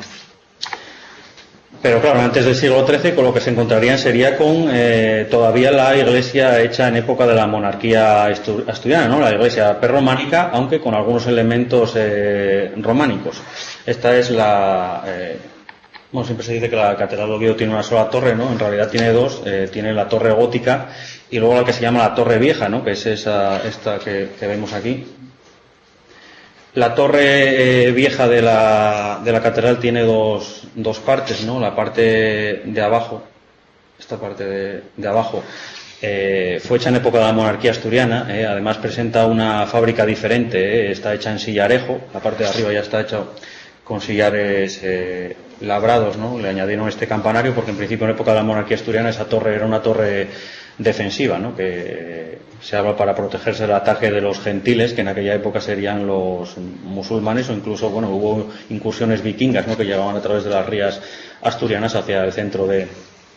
Pero claro, antes del siglo trece, con lo que se encontrarían sería con eh, todavía la iglesia hecha en época de la monarquía asturiana, ¿no? La iglesia prerrománica, aunque con algunos elementos eh, románicos. Esta es la... Eh, bueno, siempre se dice que la catedral de Oviedo tiene una sola torre, ¿no? En realidad tiene dos. Eh, tiene la torre gótica y luego la que se llama la torre vieja, ¿no? Que es esa, esta que, que vemos aquí. La torre eh, vieja de la, de la catedral tiene dos, dos partes, ¿no? La parte de abajo, esta parte de, de abajo, eh, fue hecha en época de la monarquía asturiana. Eh, además presenta una fábrica diferente, eh, está hecha en sillarejo. La parte de arriba ya está hecha con sillares eh, labrados, ¿no? Le añadieron este campanario porque en principio en época de la monarquía asturiana esa torre era una torre defensiva, ¿no? Que se habla para protegerse del ataque de los gentiles, que en aquella época serían los musulmanes, o incluso, bueno, hubo incursiones vikingas, ¿no? Que llegaban a través de las rías asturianas hacia el centro de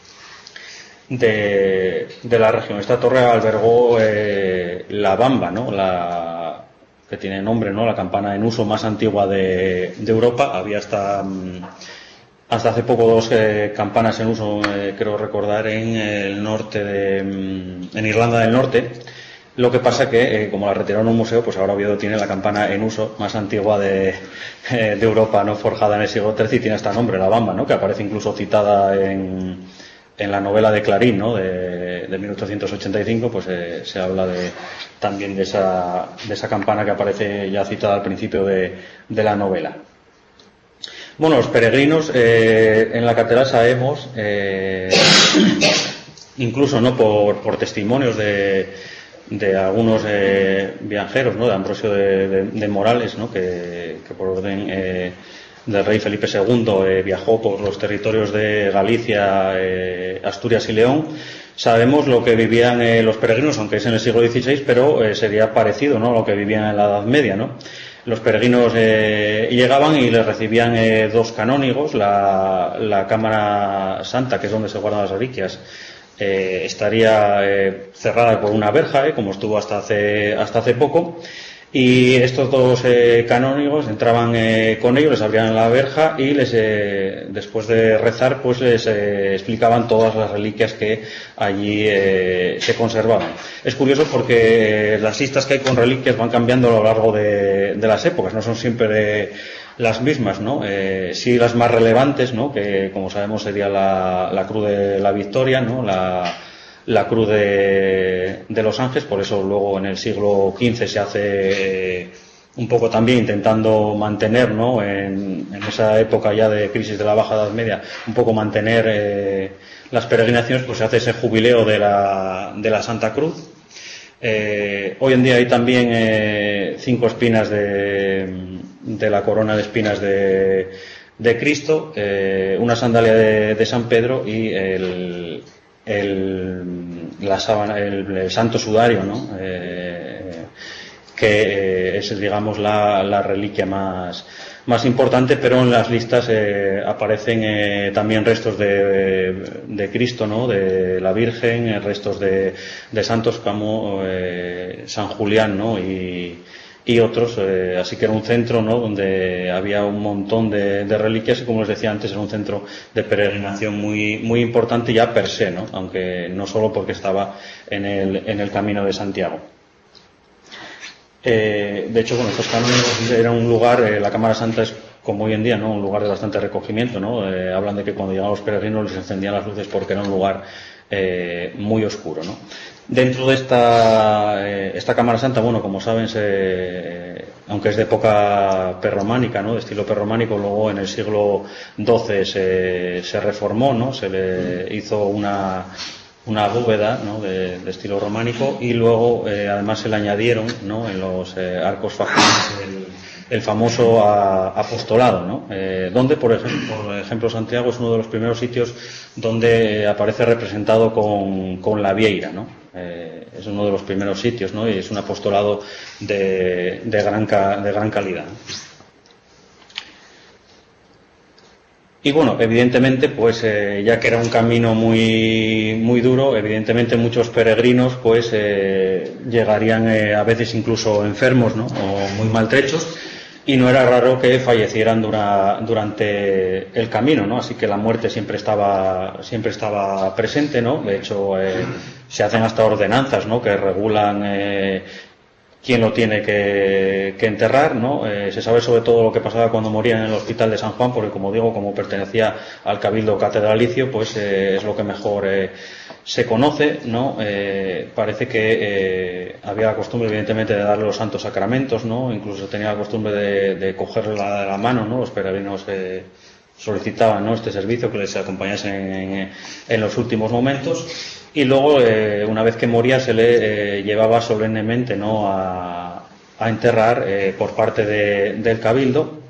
de, de la región. Esta torre albergó eh, la bamba, ¿no? La que tiene nombre, ¿no? La campana en uso más antigua de, de Europa. Había hasta hasta hace poco dos eh, campanas en uso, eh, creo recordar, en el norte de en Irlanda del Norte. Lo que pasa que, eh, como la retiraron a un museo, pues ahora Oviedo tiene la campana en uso más antigua de, eh, de Europa, ¿no? Forjada en el siglo trece, y tiene hasta nombre, la bamba, ¿no? Que aparece incluso citada en, en la novela de Clarín, ¿no? De, de mil ochocientos ochenta y cinco, pues eh, se habla de, también de esa, de esa campana que aparece ya citada al principio de, de la novela. Bueno, los peregrinos eh, en la catedral sabemos, eh, incluso no por, por testimonios de, de algunos eh, viajeros, ¿no? De Ambrosio de, de, de Morales, ¿no? Que, que por orden eh, del rey Felipe segundo eh, viajó por los territorios de Galicia, eh, Asturias y León. Sabemos lo que vivían eh, los peregrinos, aunque es en el siglo dieciséis, pero eh, sería parecido, ¿no? A lo que vivían en la Edad Media, ¿no? Los peregrinos eh, llegaban y les recibían eh, dos canónigos, la, la Cámara Santa, que es donde se guardan las reliquias, eh, estaría eh, cerrada por una verja, eh, como estuvo hasta hace, hasta hace poco. Y estos dos eh, canónigos entraban eh, con ellos, les abrían la verja y les, eh, después de rezar, pues les eh, explicaban todas las reliquias que allí eh, se conservaban. Es curioso porque las listas que hay con reliquias van cambiando a lo largo de, de las épocas, no son siempre de las mismas, ¿no? Eh, sí las más relevantes, ¿no? Que como sabemos sería la, la Cruz de la Victoria, ¿no? La la Cruz de, de los Ángeles, por eso luego en el siglo quince se hace eh, un poco también intentando mantener, ¿no? En, en esa época ya de crisis de la Baja Edad Media, un poco mantener eh, las peregrinaciones, pues se hace ese jubileo de la, de la Santa Cruz. Eh, hoy en día hay también eh, cinco espinas de, de la corona de espinas de, de Cristo, eh, una sandalia de, de San Pedro y el El, la sábana, el, el santo sudario, ¿no? Eh, que es, digamos, la, la reliquia más, más importante, pero en las listas eh, aparecen eh, también restos de, de Cristo, ¿no? De la Virgen, restos de, de santos como eh, San Julián, ¿no? Y, y otros, eh, así que era un centro, ¿no? Donde había un montón de, de reliquias y, como les decía antes, era un centro de peregrinación muy muy importante ya per se, ¿no? Aunque no solo porque estaba en el, en el Camino de Santiago. Eh, de hecho, bueno, estos canónigos era un lugar, eh, la Cámara Santa es como hoy en día, ¿no? Un lugar de bastante recogimiento, ¿no? Eh, hablan de que cuando llegaban los peregrinos les encendían las luces porque era un lugar eh, muy oscuro, ¿no? Dentro de esta, eh, esta Cámara Santa, bueno, como saben, se, aunque es de época prerrománica, ¿no? De estilo prerrománico, luego en el siglo doce se, se reformó, ¿no? Se le hizo una, una bóveda, ¿no? de, de estilo románico y luego eh, además se le añadieron, ¿no? En los eh, arcos fajones el, el famoso a, apostolado, ¿no? Eh, donde, por ejemplo, por ejemplo, Santiago es uno de los primeros sitios donde aparece representado con, con la vieira, ¿no? Eh, es uno de los primeros sitios, ¿no? Y es un apostolado de, de, gran, de gran calidad. Y bueno, evidentemente, pues eh, ya que era un camino muy muy duro, evidentemente muchos peregrinos pues eh, llegarían eh, a veces incluso enfermos, ¿no? O muy maltrechos, y no era raro que fallecieran dura, durante el camino, ¿no? Así que la muerte siempre estaba siempre estaba presente, ¿no? De hecho, eh, se hacen hasta ordenanzas, ¿no? Que regulan eh, quién lo tiene que, que enterrar, ¿no? Eh, se sabe sobre todo lo que pasaba cuando morían en el hospital de San Juan, porque, como digo, como pertenecía al cabildo catedralicio, pues eh, es lo que mejor eh, se conoce, ¿no? Eh, parece que eh, había la costumbre, evidentemente, de darle los santos sacramentos, ¿no? Incluso tenía la costumbre de, de cogerla de la mano, ¿no? Los peregrinos eh, solicitaban, ¿no? Este servicio, que les acompañasen en, en los últimos momentos. Y luego, eh, una vez que moría, se le eh, llevaba solemnemente, ¿no? a, a enterrar eh, por parte de, del cabildo.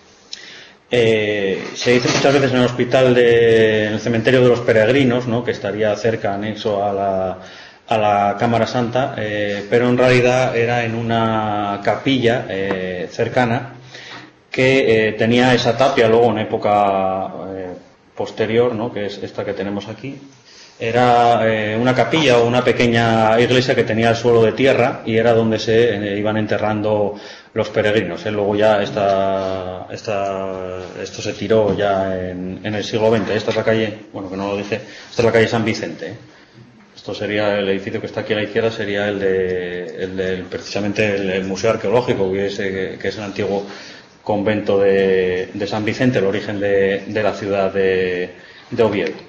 Eh, se dice muchas veces en el hospital, de, en el cementerio de los peregrinos, ¿no? Que estaría cerca, anexo a la, a la Cámara Santa, eh, pero en realidad era en una capilla eh, cercana que eh, tenía esa tapia luego en época eh, posterior, ¿no? Que es esta que tenemos aquí. Era eh, una capilla o una pequeña iglesia que tenía el suelo de tierra y era donde se eh, iban enterrando los peregrinos. Eh. Luego ya esta, esta, esto se tiró ya en, en el siglo veinte. Esta es la calle, bueno, que no lo dije, esta es la calle San Vicente. Eh. Esto sería el edificio que está aquí a la izquierda, sería el de, el de precisamente el, el Museo Arqueológico, que es, eh, que es el antiguo convento de, de San Vicente, el origen de, de la ciudad de, de Oviedo.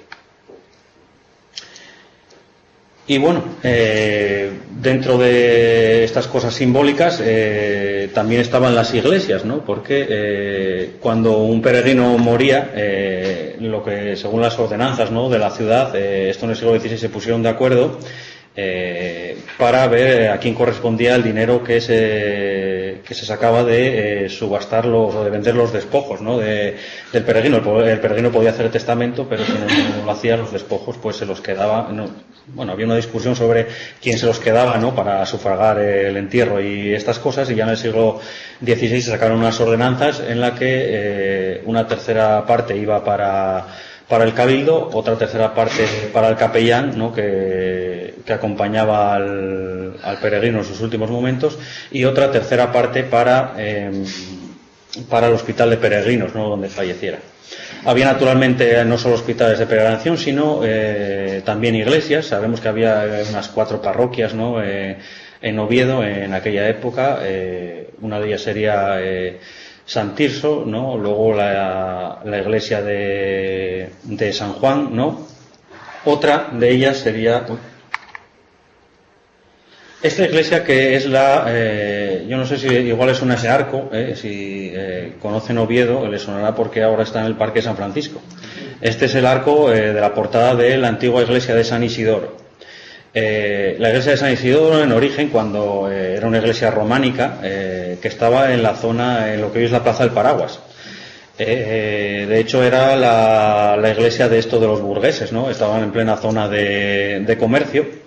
Y bueno, eh, dentro de estas cosas simbólicas eh, también estaban las iglesias, ¿no? Porque eh, cuando un peregrino moría, eh, lo que según las ordenanzas, ¿no? de la ciudad, eh, esto en el siglo dieciséis se pusieron de acuerdo eh, para ver a quién correspondía el dinero que se que se sacaba de eh, subastar los o de vender los despojos, ¿no? de, del peregrino. El, el peregrino podía hacer el testamento, pero si no, no lo hacía, los despojos pues se los quedaba. No, bueno, había una discusión sobre quién se los quedaba, ¿no? Para sufragar el entierro y estas cosas, y ya en el siglo dieciséis se sacaron unas ordenanzas en la que eh, una tercera parte iba para para el cabildo, otra tercera parte para el capellán, ¿no? que, que acompañaba al, al peregrino en sus últimos momentos, y otra tercera parte para, eh, para el hospital de peregrinos, ¿no? donde falleciera. Había naturalmente no solo hospitales de peregrinación, sino eh, también iglesias. Sabemos que había unas cuatro parroquias, ¿no? eh, en Oviedo en aquella época. Eh, una de ellas sería eh, San Tirso, ¿no? Luego la, la iglesia de, de San Juan, ¿no? Otra de ellas sería uy, esta iglesia, que es la, eh, yo no sé si igual le suena ese arco, eh, si eh, conocen Oviedo, le sonará porque ahora está en el Parque San Francisco. Este es el arco eh, de la portada de la antigua iglesia de San Isidoro. Eh, la iglesia de San Isidoro, en origen, cuando eh, era una iglesia románica, eh, que estaba en la zona, en lo que hoy es la Plaza del Paraguas. Eh, eh, de hecho, era la, la iglesia de esto de los burgueses, ¿no? Estaban en plena zona de, de comercio.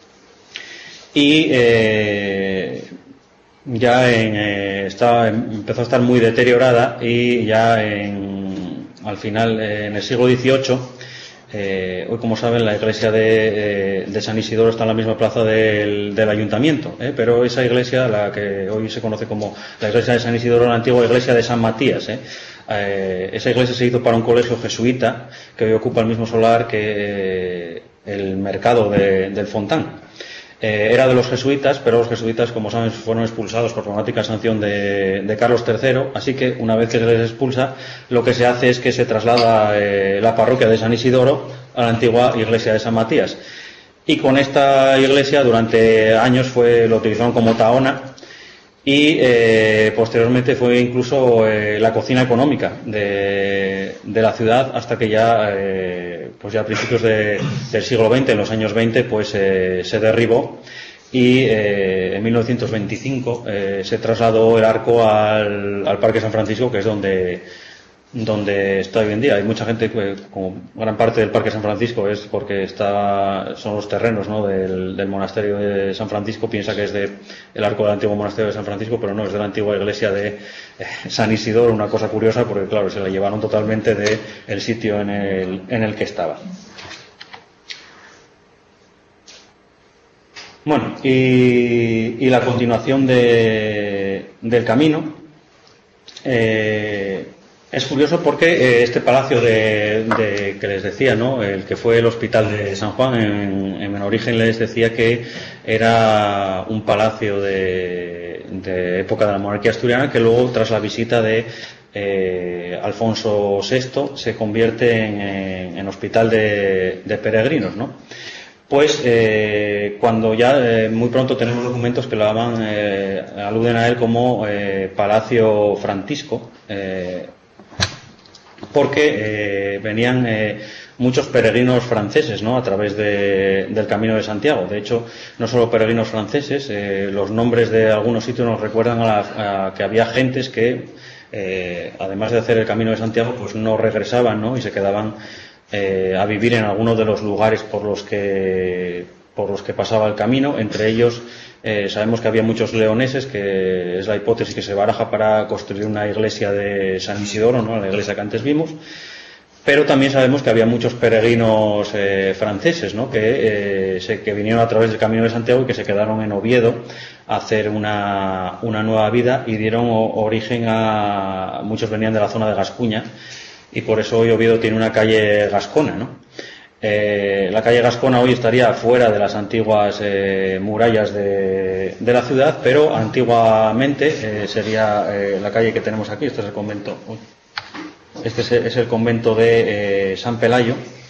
Y eh, ya en, eh, estaba, empezó a estar muy deteriorada, y ya en, al final, eh, en el siglo dieciocho, eh, hoy, como saben, la iglesia de, de San Isidoro está en la misma plaza del, del ayuntamiento, ¿eh? Pero esa iglesia, la que hoy se conoce como la iglesia de San Isidoro, la antigua iglesia de San Matías, ¿eh? Eh, esa iglesia se hizo para un colegio jesuita que hoy ocupa el mismo solar que eh, el mercado de, del Fontán. Eh, era de los jesuitas, pero los jesuitas, como saben, fueron expulsados por dramática sanción de, de Carlos tercero, así que una vez que se les expulsa, lo que se hace es que se traslada eh, la parroquia de San Isidoro a la antigua iglesia de San Matías. Y con esta iglesia durante años fue, lo utilizaron como tahona, y eh, posteriormente fue incluso eh, la cocina económica de, de la ciudad, hasta que ya eh, pues ya a principios de, del siglo veinte, en los años veinte, pues eh, se derribó, y eh, en mil novecientos veinticinco eh, se trasladó el arco al, al Parque San Francisco, que es donde donde está hoy en día. Hay mucha gente que, como gran parte del Parque San Francisco es porque está, son los terrenos, ¿no? del, del monasterio de San Francisco, piensa que es de el arco del antiguo monasterio de San Francisco, pero no, es de la antigua iglesia de eh, San Isidoro. Una cosa curiosa, porque claro, se la llevaron totalmente de el sitio en el, en el que estaba. Bueno, y, y la continuación de, del camino, eh, es curioso porque eh, este palacio de, de, que les decía, ¿no? El que fue el hospital de San Juan, en, en origen les decía que era un palacio de, de época de la monarquía asturiana, que luego, tras la visita de eh, Alfonso sexto, se convierte en, en, en hospital de, de peregrinos, ¿no? Pues eh, cuando ya eh, muy pronto tenemos documentos que lo llaman, eh, aluden a él como eh, Palacio Francisco, eh, porque eh, venían eh, muchos peregrinos franceses, ¿no? A través de, del Camino de Santiago. De hecho, no solo peregrinos franceses, eh, los nombres de algunos sitios nos recuerdan a, la, a que había gentes que, eh, además de hacer el Camino de Santiago, pues no regresaban, ¿no? Y se quedaban Eh, a vivir en algunos de los lugares por los que por los que pasaba el camino. Entre ellos eh, sabemos que había muchos leoneses, que es la hipótesis que se baraja para construir una iglesia de San Isidoro, ¿no? La iglesia que antes vimos. Pero también sabemos que había muchos peregrinos eh, franceses, ¿no? que, eh, se, que vinieron a través del Camino de Santiago y que se quedaron en Oviedo a hacer una, una nueva vida, y dieron o, origen a muchos venían de la zona de Gascuña. Y por eso hoy Oviedo tiene una calle gascona, ¿no? Eh, la calle Gascona hoy estaría fuera de las antiguas eh, murallas de, de la ciudad, pero antiguamente eh, sería eh, la calle que tenemos aquí. Este es el convento. Uy. Este es el, es el convento de eh, San Pelayo.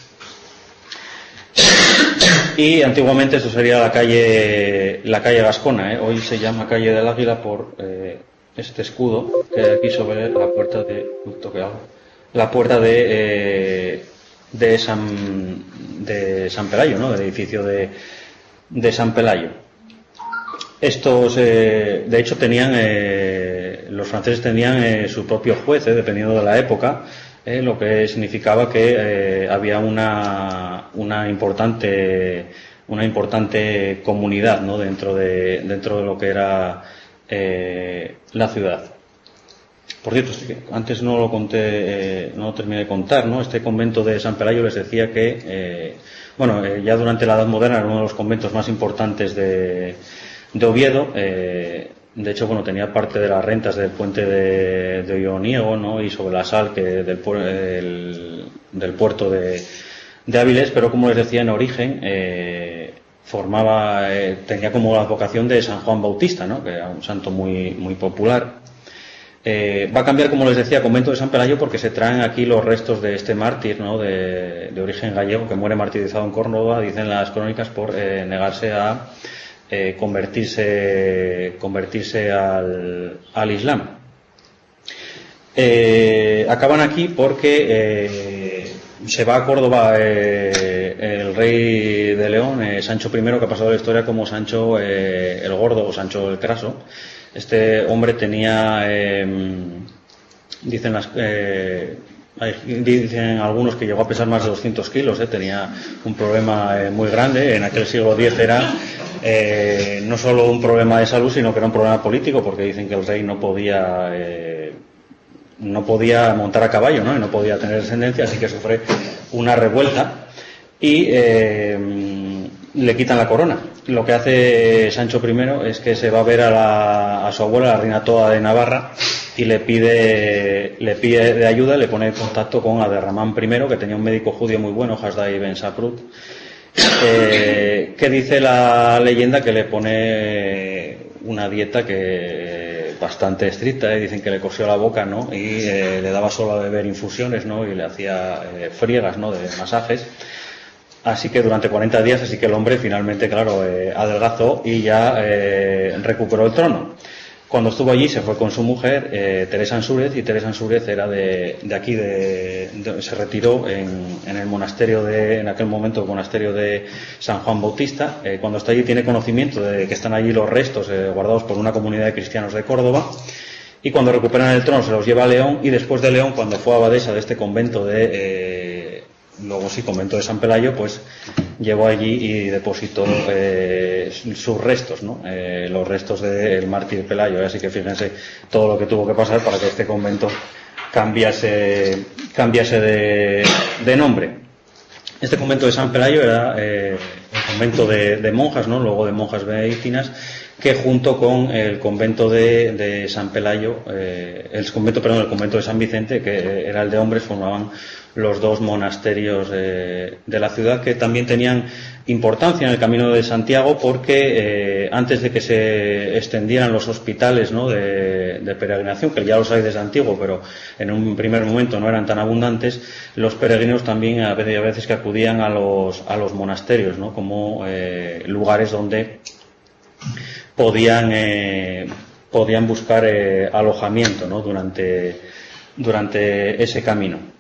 Y antiguamente esto sería la calle la calle Gascona, ¿eh? Hoy se llama calle del Águila por eh, este escudo que hay aquí sobre la puerta de uy, toque algo. la puerta de eh, de San de San Pelayo, ¿no? Del edificio de, de San Pelayo. Estos eh, de hecho tenían eh, los franceses tenían eh, su propio juez, eh, dependiendo de la época, eh, lo que significaba que eh, había una una importante una importante comunidad, ¿no? dentro de dentro de lo que era eh, la ciudad. Por cierto, antes no lo conté, eh, no lo terminé de contar, ¿no? Este convento de San Pelayo les decía que, eh, bueno, eh, ya durante la Edad Moderna era uno de los conventos más importantes de, de Oviedo. Eh, de hecho, bueno, tenía parte de las rentas del puente de, de Olloniego, ¿no? Y sobre la sal que del, el, del puerto de, de Áviles, pero como les decía en origen, eh, formaba, eh, tenía como la vocación de San Juan Bautista, ¿no? Que era un santo muy, muy popular. Eh, va a cambiar, como les decía, convento de San Pelayo porque se traen aquí los restos de este mártir, ¿no? de, de origen gallego que muere martirizado en Córdoba, dicen las crónicas, por eh, negarse a eh, convertirse, convertirse al, al Islam. Eh, acaban aquí porque eh, se va a Córdoba eh, el rey de León, eh, Sancho primero, que ha pasado a la historia como Sancho eh, el Gordo o Sancho el Craso. Este hombre tenía, eh, dicen, las, eh, hay, dicen algunos que llegó a pesar más de doscientos kilos, eh, tenía un problema eh, muy grande. En aquel siglo diez era eh, no solo un problema de salud, sino que era un problema político, porque dicen que el rey no podía, eh, no podía montar a caballo, ¿no? Y no podía tener descendencia, así que sufre una revuelta y eh, le quitan la corona. Lo que hace Sancho primero es que se va a ver a, la, a su abuela, la reina Toda de Navarra, y le pide, le pide de ayuda, le pone en contacto con Aderramán primero, que tenía un médico judío muy bueno, Hasdai Ben Saprut, eh, que dice la leyenda que le pone una dieta que bastante estricta, eh, dicen que le cosió la boca, ¿no? Y eh, le daba solo a beber infusiones, ¿no? Y le hacía eh, friegas, ¿no? De masajes. Así que durante cuarenta días, así que el hombre finalmente, claro, eh, adelgazó y ya eh, recuperó el trono. Cuando estuvo allí se fue con su mujer, eh, Teresa Ansúrez, y Teresa Ansúrez era de, de aquí, de, de, se retiró en, en el monasterio de, en aquel momento el monasterio de San Juan Bautista. Eh, cuando está allí tiene conocimiento de que están allí los restos eh, guardados por una comunidad de cristianos de Córdoba. Y cuando recuperan el trono se los lleva a León, y después de León, cuando fue abadesa de este convento de... Eh, luego sí, convento de San Pelayo, pues llevó allí y depositó eh, sus restos, ¿no? Eh, los restos del mártir Pelayo. Así que fíjense todo lo que tuvo que pasar para que este convento cambiase, cambiase de, de nombre. Este convento de San Pelayo era eh, un convento de, de monjas, ¿no? Luego de monjas benedictinas, que junto con el convento de, de San Pelayo, eh, el convento, perdón, el convento de San Vicente, que era el de hombres, formaban los dos monasterios eh, de la ciudad, que también tenían importancia en el Camino de Santiago, porque eh, antes de que se extendieran los hospitales, ¿no? de, de peregrinación, que ya los hay desde antiguo, pero en un primer momento no eran tan abundantes, los peregrinos también a veces, a veces que acudían a los, a los monasterios, ¿no? Como eh, lugares donde podían, eh, podían buscar eh, alojamiento, ¿no? durante, durante ese camino.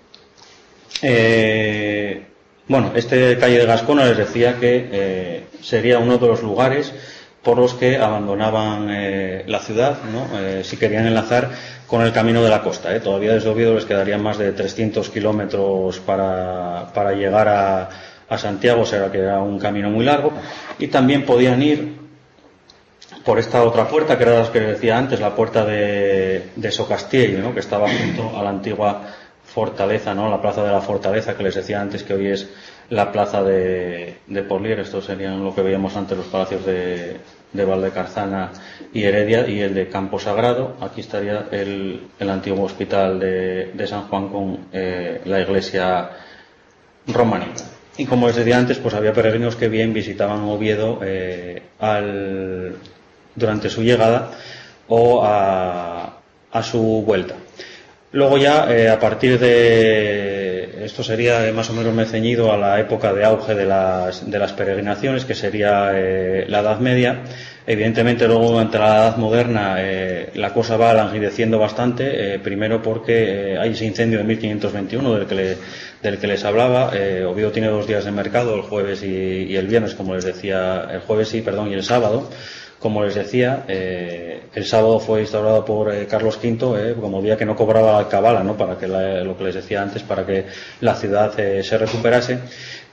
Eh, bueno, este calle de Gascona les decía que eh, sería uno de los lugares por los que abandonaban eh, la ciudad, ¿no? Eh, si querían enlazar con el camino de la costa. ¿eh? Todavía desde Oviedo les quedarían más de trescientos kilómetros para, para llegar a, a Santiago, o sea que era un camino muy largo, y también podían ir por esta otra puerta, que era la que les decía antes, la puerta de, de Socastiello, ¿no? Que estaba junto a la antigua fortaleza, ¿no? La plaza de la Fortaleza, que les decía antes que hoy es la plaza de, de Porlier. Estos serían lo que veíamos antes, los palacios de, de Valdecarzana y Heredia, y el de Campo Sagrado. Aquí estaría el, el antiguo hospital de, de San Juan con eh, la iglesia románica. Y como les decía antes, pues había peregrinos que bien visitaban Oviedo eh, al, durante su llegada o a, a su vuelta. Luego ya, eh, a partir de... Esto sería eh, más o menos me he ceñido a la época de auge de las, de las peregrinaciones, que sería eh, la Edad Media. Evidentemente luego durante la Edad Moderna eh, la cosa va languideciendo bastante, eh, primero porque eh, hay ese incendio de mil quinientos veintiuno del que, le, del que les hablaba. eh, Oviedo tiene dos días de mercado, el jueves y, y el viernes, como les decía, el jueves sí, perdón, y el sábado. Como les decía, eh, el sábado fue instaurado por eh, Carlos quinto eh, como día que no cobraba la alcabala, ¿no? Para que la, lo que les decía antes, para que la ciudad eh, se recuperase.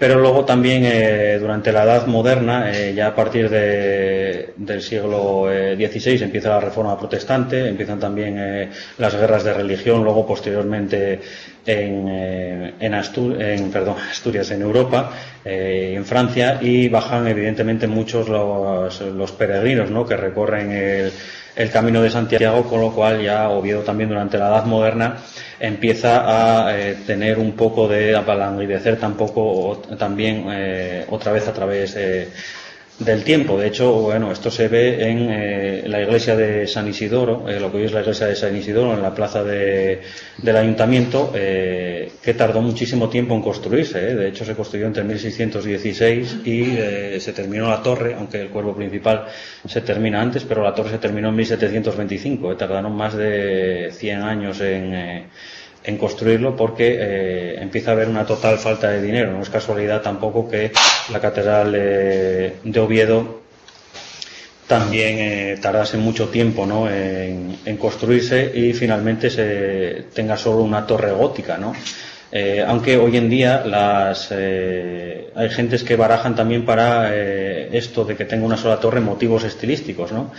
Pero luego también eh, durante la Edad Moderna, eh, ya a partir de, del siglo dieciséis, eh, empieza la Reforma Protestante, empiezan también eh, las guerras de religión, luego posteriormente en, eh, en, Astur en perdón, Asturias, en Europa, eh, en Francia, y bajan evidentemente muchos los, los peregrinos, ¿no?, que recorren el, el Camino de Santiago, con lo cual ya Oviedo también durante la Edad Moderna empieza a eh, tener un poco de apalanguidecer tampoco también eh, otra vez a través eh, del tiempo. De hecho, bueno, esto se ve en eh, la iglesia de San Isidoro, eh, lo que hoy es la iglesia de San Isidoro, en la plaza de, del ayuntamiento, eh, que tardó muchísimo tiempo en construirse. Eh. De hecho, se construyó entre mil seiscientos dieciséis y eh, se terminó la torre, aunque el cuerpo principal se termina antes, pero la torre se terminó en mil setecientos veinticinco. Eh. Tardaron más de cien años en... Eh, en construirlo, porque eh, empieza a haber una total falta de dinero. No es casualidad tampoco que la catedral eh, de Oviedo también eh, tardase mucho tiempo, ¿no?, en, en construirse y finalmente se tenga solo una torre gótica, ¿no? Eh, aunque hoy en día las eh, hay gentes que barajan también para eh, esto de que tenga una sola torre motivos estilísticos, ¿no?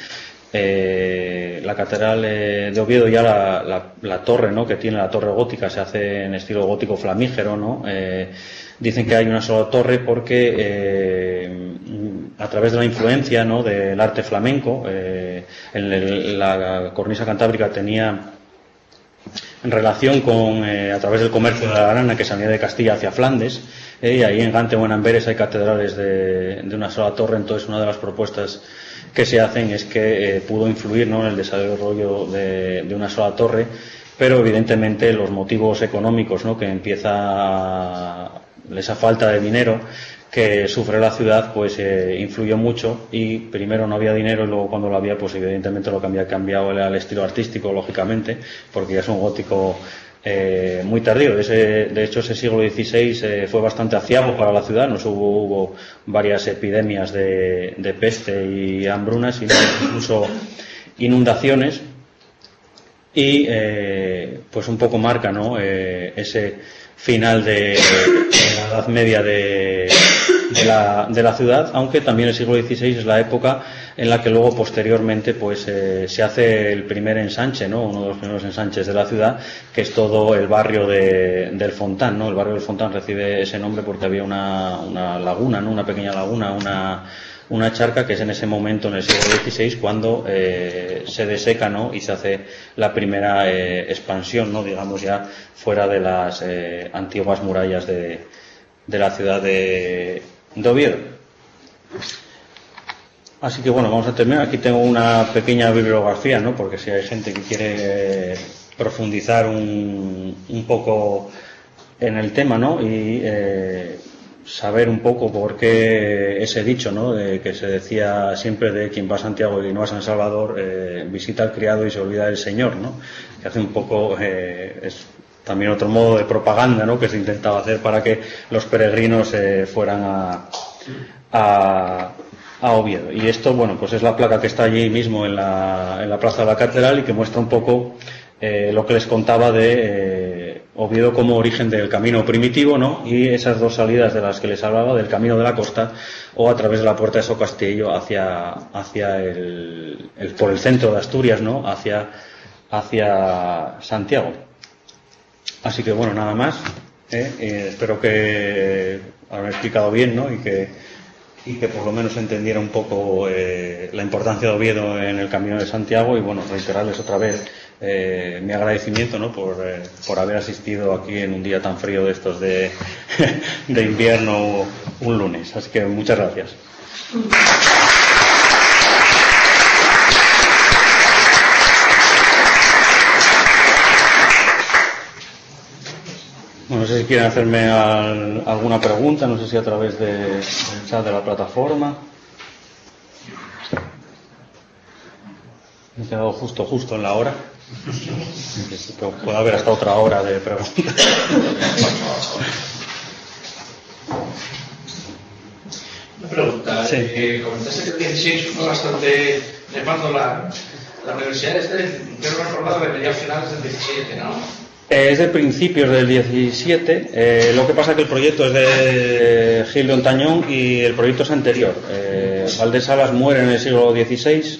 Eh, la catedral eh, de Oviedo, ya la, la, la torre, ¿no?, que tiene la torre gótica, se hace en estilo gótico flamígero, ¿no? Eh, dicen que hay una sola torre porque eh, a través de la influencia, ¿no?, del arte flamenco, eh, en el, la cornisa cantábrica tenía en relación con eh, a través del comercio de la grana que salía de Castilla hacia Flandes, eh, y ahí en Gante o en Amberes hay catedrales de, de una sola torre. Entonces, una de las propuestas que se hacen es que eh, pudo influir, ¿no?, en el desarrollo de, de una sola torre, pero evidentemente los motivos económicos, ¿no?, que empieza a, esa falta de dinero que sufre la ciudad, pues eh, influyó mucho, y primero no había dinero y luego cuando lo había, pues evidentemente lo que había cambiado era el estilo artístico, lógicamente, porque ya es un gótico Eh, muy tardío. Ese, de hecho, ese siglo dieciséis eh, fue bastante aciago para la ciudad. Nos hubo, hubo varias epidemias de, de peste y hambrunas, y incluso inundaciones, y eh, pues un poco marca, ¿no?, eh, ese final de, de la Edad Media de, de, la, de la ciudad, aunque también el siglo dieciséis es la época en la que luego posteriormente pues eh, se hace el primer ensanche, ¿no?, uno de los primeros ensanches de la ciudad, que es todo el barrio de, del Fontán, ¿no? El barrio del Fontán recibe ese nombre porque había una, una laguna, ¿no?, una pequeña laguna, una, una charca, que es en ese momento, en el siglo dieciséis, cuando eh, se deseca, ¿no?, y se hace la primera eh, expansión, ¿no?, digamos, ya fuera de las eh, antiguas murallas de, de la ciudad de, de Oviedo. Así que bueno, vamos a terminar. Aquí tengo una pequeña bibliografía, ¿no?, porque si hay gente que quiere eh, profundizar un, un poco en el tema, ¿no?, y eh, saber un poco por qué ese dicho, ¿no?, de que se decía siempre de quien va a Santiago y no va a San Salvador, eh, visita al criado y se olvida del Señor, ¿no?, que hace un poco eh, es también otro modo de propaganda, ¿no?, que se intentaba hacer para que los peregrinos eh, fueran a, a a Oviedo. Y esto, bueno, pues es la placa que está allí mismo en la, en la plaza de la catedral, y que muestra un poco eh, lo que les contaba de eh, Oviedo como origen del camino primitivo, ¿no?, y esas dos salidas de las que les hablaba, del camino de la costa o a través de la puerta de Socastillo hacia, hacia el, el, por el centro de Asturias, ¿no?, hacia, hacia Santiago. Así que bueno, nada más. ¿eh? Eh, espero que haber explicado bien, ¿no?, y que y que por lo menos entendiera un poco eh, la importancia de Oviedo en el Camino de Santiago. Y bueno, reiterarles otra vez eh, mi agradecimiento, ¿no?, por, eh, por haber asistido aquí en un día tan frío de estos de, de invierno un lunes. Así que muchas gracias. No sé si quieren hacerme al, alguna pregunta, no sé si a través de, del chat de la plataforma. Me he quedado justo, justo en la hora. Puede haber hasta otra hora de preguntas. Una pregunta. Sí. Eh, comentaste que el dieciséis fue bastante nefasto la, la universidad. Este, quiero recordar que venía a finales del diecisiete, ¿no? Es de principios del diecisiete, eh, lo que pasa es que el proyecto es de Gil de Ontañón y el proyecto es anterior. Eh, Valdés Salas muere en el siglo dieciséis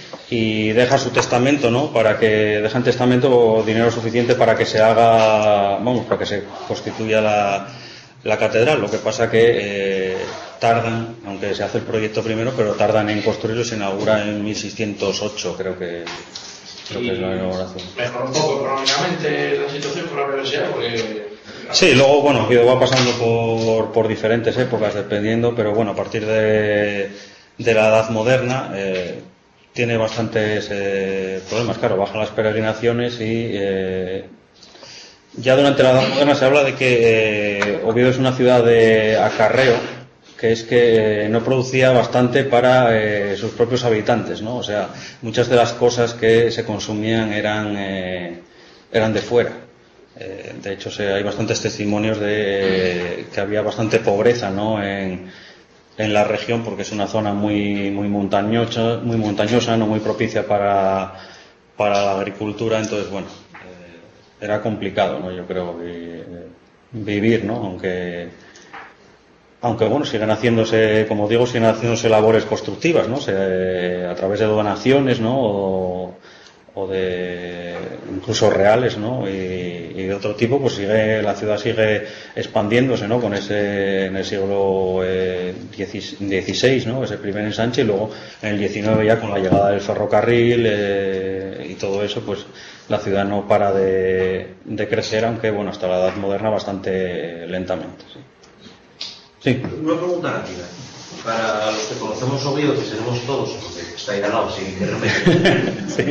y deja su testamento, ¿no? Para que deja en testamento dinero suficiente para que se haga, vamos, para que se constituya la, la catedral. Lo que pasa que eh, tardan, aunque se hace el proyecto primero, pero tardan en construirlo y se inaugura en mil seiscientos ocho, creo que. Creo que es la inauguración. Mejoró un poco económicamente la situación con la universidad, porque... Sí, luego, bueno, va pasando por, por diferentes épocas, dependiendo, pero bueno, a partir de, de la Edad Moderna eh, tiene bastantes eh, problemas. Claro, bajan las peregrinaciones y eh, ya durante la Edad Moderna se habla de que eh, Oviedo es una ciudad de acarreo, que es que eh, no producía bastante para eh, sus propios habitantes, ¿no? O sea, muchas de las cosas que se consumían eran eh, eran de fuera. Eh, de hecho, se, hay bastantes testimonios de eh, que había bastante pobreza, ¿no? En, en la región, porque es una zona muy muy montañosa, muy montañosa, no muy propicia para para la agricultura. Entonces, bueno, eh, era complicado, ¿no? Yo creo que, eh, vivir, ¿no? Aunque Aunque bueno, siguen haciéndose, como digo, siguen haciéndose labores constructivas, ¿no? Se, a través de donaciones, ¿no? O, o de incluso reales, ¿no? Y, y de otro tipo, pues sigue, la ciudad sigue expandiéndose, ¿no? Con ese, en el siglo eh, dieciséis, ¿no? Ese primer ensanche, y luego en el diecinueve ya con la llegada del ferrocarril eh, y todo eso, pues la ciudad no para de, de crecer, aunque bueno, hasta la Edad Moderna bastante lentamente, ¿sí? Sí. Una pregunta rápida. Para los que conocemos Oviedo, que seremos todos, porque está ahí al lado, así que repente. Sí.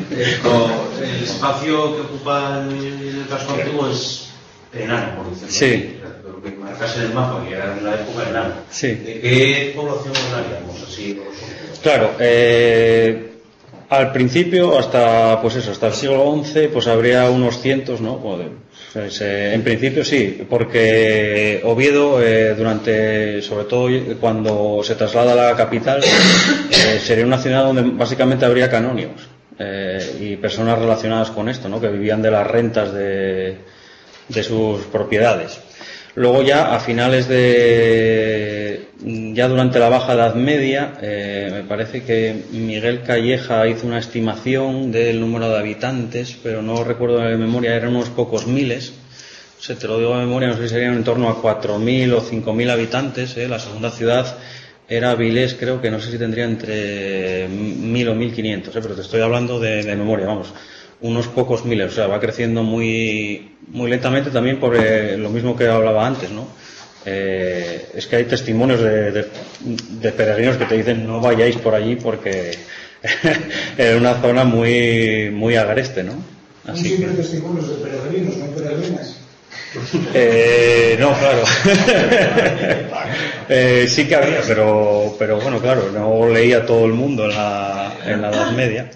El espacio que ocupa el casco antiguo es enano, por decirlo. Sí. Lo que marcase en el mapa, que era en la época enano. Sí. ¿De qué población hablaríamos así? Claro, eh, al principio, hasta pues eso, hasta el siglo once, pues habría unos cientos, ¿no? Pues, eh, en principio sí, porque Oviedo, eh, durante, sobre todo cuando se traslada a la capital, eh, sería una ciudad donde básicamente habría canónigos eh, y personas relacionadas con esto, ¿no? Que vivían de las rentas de, de sus propiedades. Luego ya a finales de, ya durante la Baja Edad Media, eh, me parece que Miguel Calleja hizo una estimación del número de habitantes, pero no recuerdo de memoria, eran unos pocos miles. O sea, te lo digo de memoria, no sé si serían en torno a cuatro mil o cinco mil habitantes. ¿eh? La segunda ciudad era Avilés, creo que no sé si tendría entre mil o mil quinientos, ¿eh? Pero te estoy hablando de, de memoria, vamos. Unos pocos miles, o sea, va creciendo muy muy lentamente también por eh, lo mismo que hablaba antes, ¿no? Eh, es que hay testimonios de, de, de peregrinos que te dicen no vayáis por allí porque es una zona muy muy agreste, ¿no? Así no siempre que... testimonios de peregrinos, no peregrinas. Eh, no, claro. eh, sí que había, pero pero bueno, claro, no leía todo el mundo en la, en la Edad Media.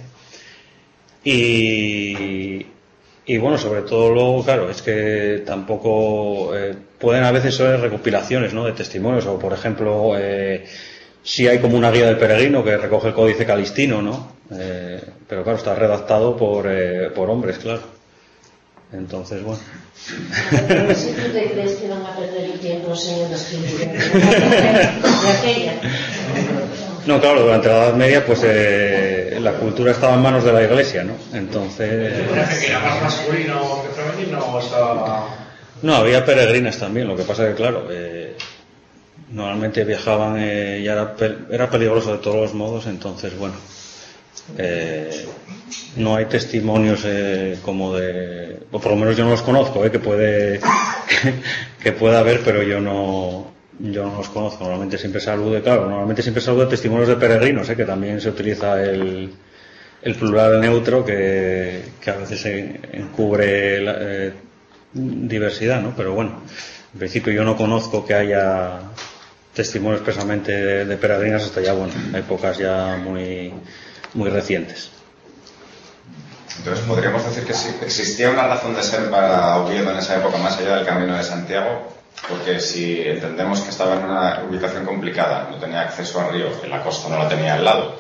Y, y bueno, sobre todo luego, claro, es que tampoco eh, pueden a veces ser recopilaciones, ¿no? De testimonios, o por ejemplo, eh, sí hay como una guía del peregrino que recoge el Códice Calistino, ¿no? Eh, pero claro, está redactado por, eh, por hombres, claro. Entonces, bueno. Pero si tú te crees que van a perder el tiempo los señores de aquella. No, claro, durante la Edad Media pues eh, la cultura estaba en manos de la Iglesia, ¿no? Entonces... ¿Te parece que era más masculino que femenino o estaba...? No, había peregrinas también, lo que pasa es que, claro, eh, normalmente viajaban eh, y era, era peligroso de todos los modos, entonces, bueno, eh, no hay testimonios eh, como de... o por lo menos yo no los conozco, eh, que puede que pueda haber, pero yo no... Yo no los conozco, normalmente siempre se alude, claro, normalmente siempre se alude a testimonios de peregrinos, ¿eh? Que también se utiliza el, el plural neutro que, que a veces encubre la eh, diversidad, ¿no? Pero bueno, en principio yo no conozco que haya testimonios expresamente de, de peregrinas hasta ya, bueno, épocas ya muy, muy recientes. Entonces podríamos decir que sí, existía una razón de ser para Oviedo en esa época más allá del Camino de Santiago. Porque si entendemos que estaba en una ubicación complicada, no tenía acceso al río, en la costa no la tenía al lado,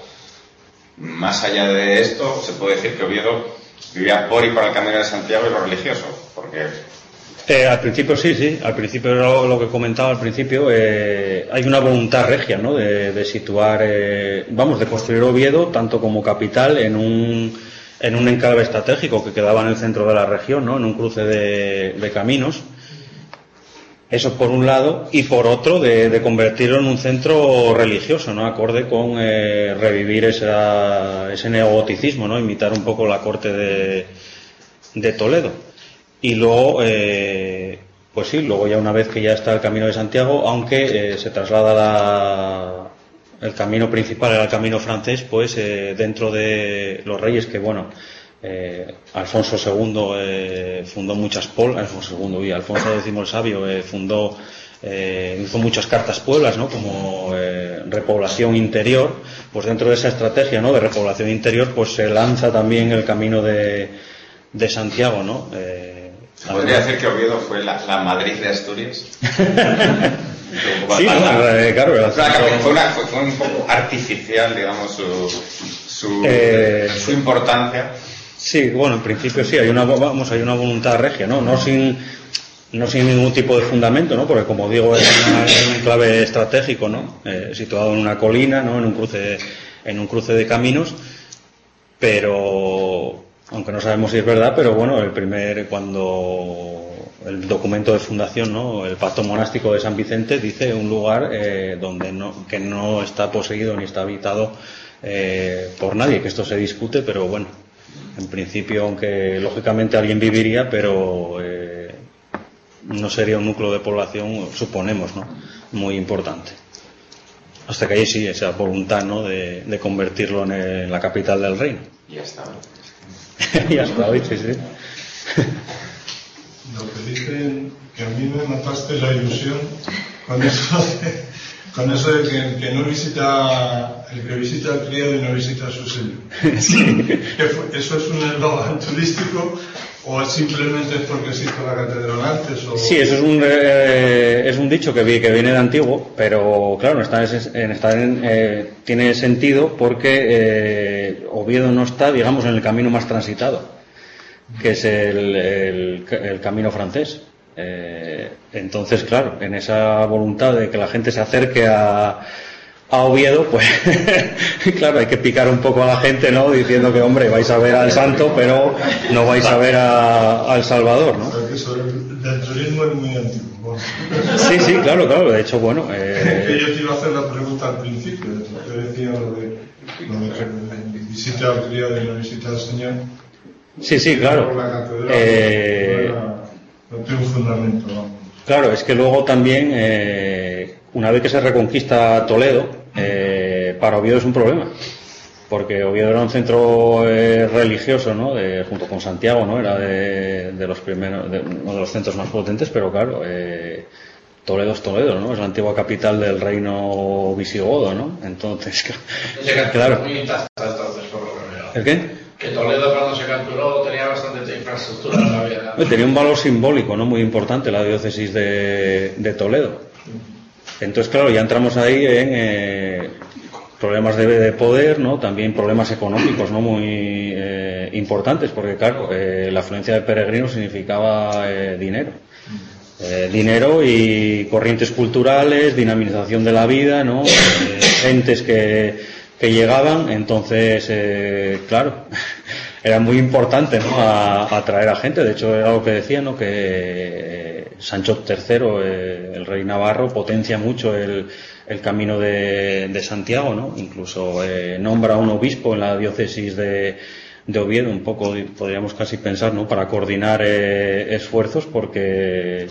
más allá de esto, se puede decir que Oviedo vivía por y para el Camino de Santiago y lo religioso, Porque... Eh, al principio sí, sí, al principio lo, lo que comentaba al principio, eh, hay una voluntad regia, ¿no? De, de situar, eh, vamos, de construir Oviedo tanto como capital en un, en un enclave estratégico que quedaba en el centro de la región, ¿no? En un cruce de, de caminos. Eso por un lado, y por otro de, de convertirlo en un centro religioso, ¿no? Acorde con eh, revivir esa, ese neogoticismo, ¿no? Imitar un poco la corte de, de Toledo. Y luego, eh, pues sí, luego ya una vez que ya está el Camino de Santiago, aunque eh, se traslada la, el camino principal al camino francés, pues eh, dentro de los reyes que, bueno, eh, Alfonso segundo eh, fundó muchas polas, Alfonso segundo y Alfonso décimo el Sabio eh, fundó, eh, hizo muchas cartas pueblas, ¿no? Como eh, repoblación interior, pues dentro de esa estrategia, ¿no? De repoblación interior, pues se lanza también el Camino de, de Santiago, ¿no? Eh, ¿Se podría decir que Oviedo fue la, la Madrid de Asturias? Sí, no, eh, claro. Fue, una, fue, fue un poco artificial, digamos, su, su, eh, su importancia. Sí, bueno, en principio sí, hay una, vamos, hay una voluntad regia, ¿no? No sin, no sin ningún tipo de fundamento, ¿no? Porque como digo, es una, un enclave estratégico, ¿no? Eh, situado en una colina, ¿no? En un cruce, en un cruce de caminos, pero aunque no sabemos si es verdad, pero bueno, el primer, cuando el documento de fundación, ¿no? El pacto monástico de San Vicente dice un lugar eh, donde no, que no está poseído ni está habitado eh, por nadie, que esto se discute, pero bueno, en principio, aunque lógicamente alguien viviría, pero eh, no sería un núcleo de población, suponemos, ¿no? Muy importante. Hasta que ahí sí, esa voluntad, ¿no? De, de convertirlo en, el, en la capital del reino. Y ya está. Ya está, hoy sí, sí. Lo que dicen, que a mí me mataste la ilusión con eso de, con eso de que, que no visita, el que visita al criado y no visita a su señor. Sí. ¿Eso es un eslogan turístico o simplemente es porque se hizo la catedral antes? O... Sí, eso es un, eh, es un dicho que, vi, que viene de antiguo, pero claro, está en, está en, eh, tiene sentido porque eh, Oviedo no está, digamos, en el camino más transitado, que es el, el, el camino francés. Eh, entonces, claro, en esa voluntad de que la gente se acerque a, a Oviedo, pues claro, hay que picar un poco a la gente, ¿no? Diciendo que, hombre, vais a ver al santo, pero no vais a ver a, al Salvador, ¿no? El turismo es muy antiguo. Bueno. Sí, sí, claro, claro. De hecho, bueno... Eh... que yo te iba a hacer la pregunta al principio, te decía lo de, lo de que visita al criado y no visita al Señor. Sí, sí, claro. Eh... No tiene un fundamento, ¿no? Claro, es que luego también, eh, una vez que se reconquista Toledo, eh, para Oviedo es un problema, porque Oviedo era un centro eh, religioso, ¿no? De, junto con Santiago, ¿no? Era de, de los primeros, de, uno de los centros más potentes, pero claro, eh, Toledo es Toledo, ¿no? Es la antigua capital del reino visigodo, ¿no? Entonces, claro. ¿El qué? Que Toledo, cuando se capturó, tenía bastante infraestructura en la vida. Tenía un valor simbólico, ¿no? Muy importante la diócesis de, de Toledo. Entonces, claro, ya entramos ahí en eh, problemas de, de poder, ¿no? También problemas económicos, ¿no? Muy eh, importantes, porque claro, eh, la afluencia de peregrinos significaba eh, dinero. Eh, dinero y corrientes culturales, dinamización de la vida, ¿no? Eh, gentes que que llegaban, entonces, eh, claro, era muy importante, ¿no? A, atraer a gente. De hecho, era lo que decía, ¿no? Que eh, Sancho tercero, eh, el rey navarro, potencia mucho el, el camino de, de Santiago, ¿no? Incluso eh, nombra a un obispo en la diócesis de, de Oviedo, un poco, podríamos casi pensar, ¿no? Para coordinar eh, esfuerzos, porque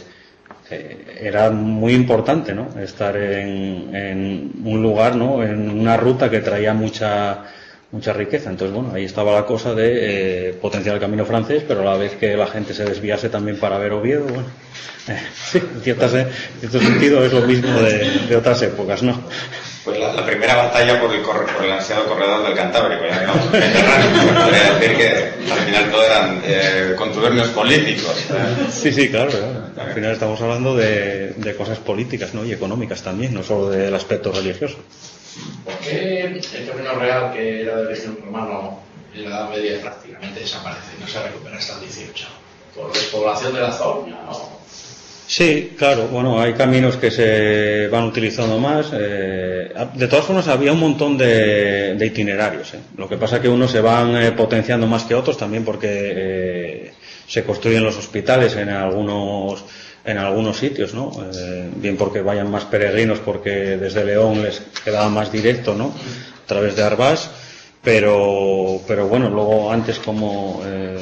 era muy importante, ¿no? Estar en, en un lugar, ¿no? En una ruta que traía mucha mucha riqueza. Entonces, bueno, ahí estaba la cosa de eh, potenciar el camino francés, pero a la vez que la gente se desviase también para ver Oviedo, bueno, eh, sí, en, ciertas, en cierto sentido es lo mismo de, de otras épocas, ¿no? Pues la, la primera batalla por el, corre, por el ansiado corredor del Cantábrico, ya no, podría decir que al final todo eran eh, contubernios políticos. ¿eh? Sí, sí, claro, claro. Al final estamos hablando de, de cosas políticas, ¿no? Y económicas también, no solo del aspecto religioso. ¿Por qué el camino real, que era de origen romano, en la Edad Media prácticamente desaparece y no se recupera hasta el dieciocho? por despoblación de la zona, ¿no? Sí, claro, bueno, hay caminos que se van utilizando más. Eh, de todas formas, había un montón de, de itinerarios. ¿eh? Lo que pasa es que unos se van eh, potenciando más que otros también porque eh, se construyen los hospitales en algunos en algunos sitios, ¿no? Eh, bien porque vayan más peregrinos, porque desde León les quedaba más directo, ¿no? A través de Arbás, pero pero bueno, luego antes como eh,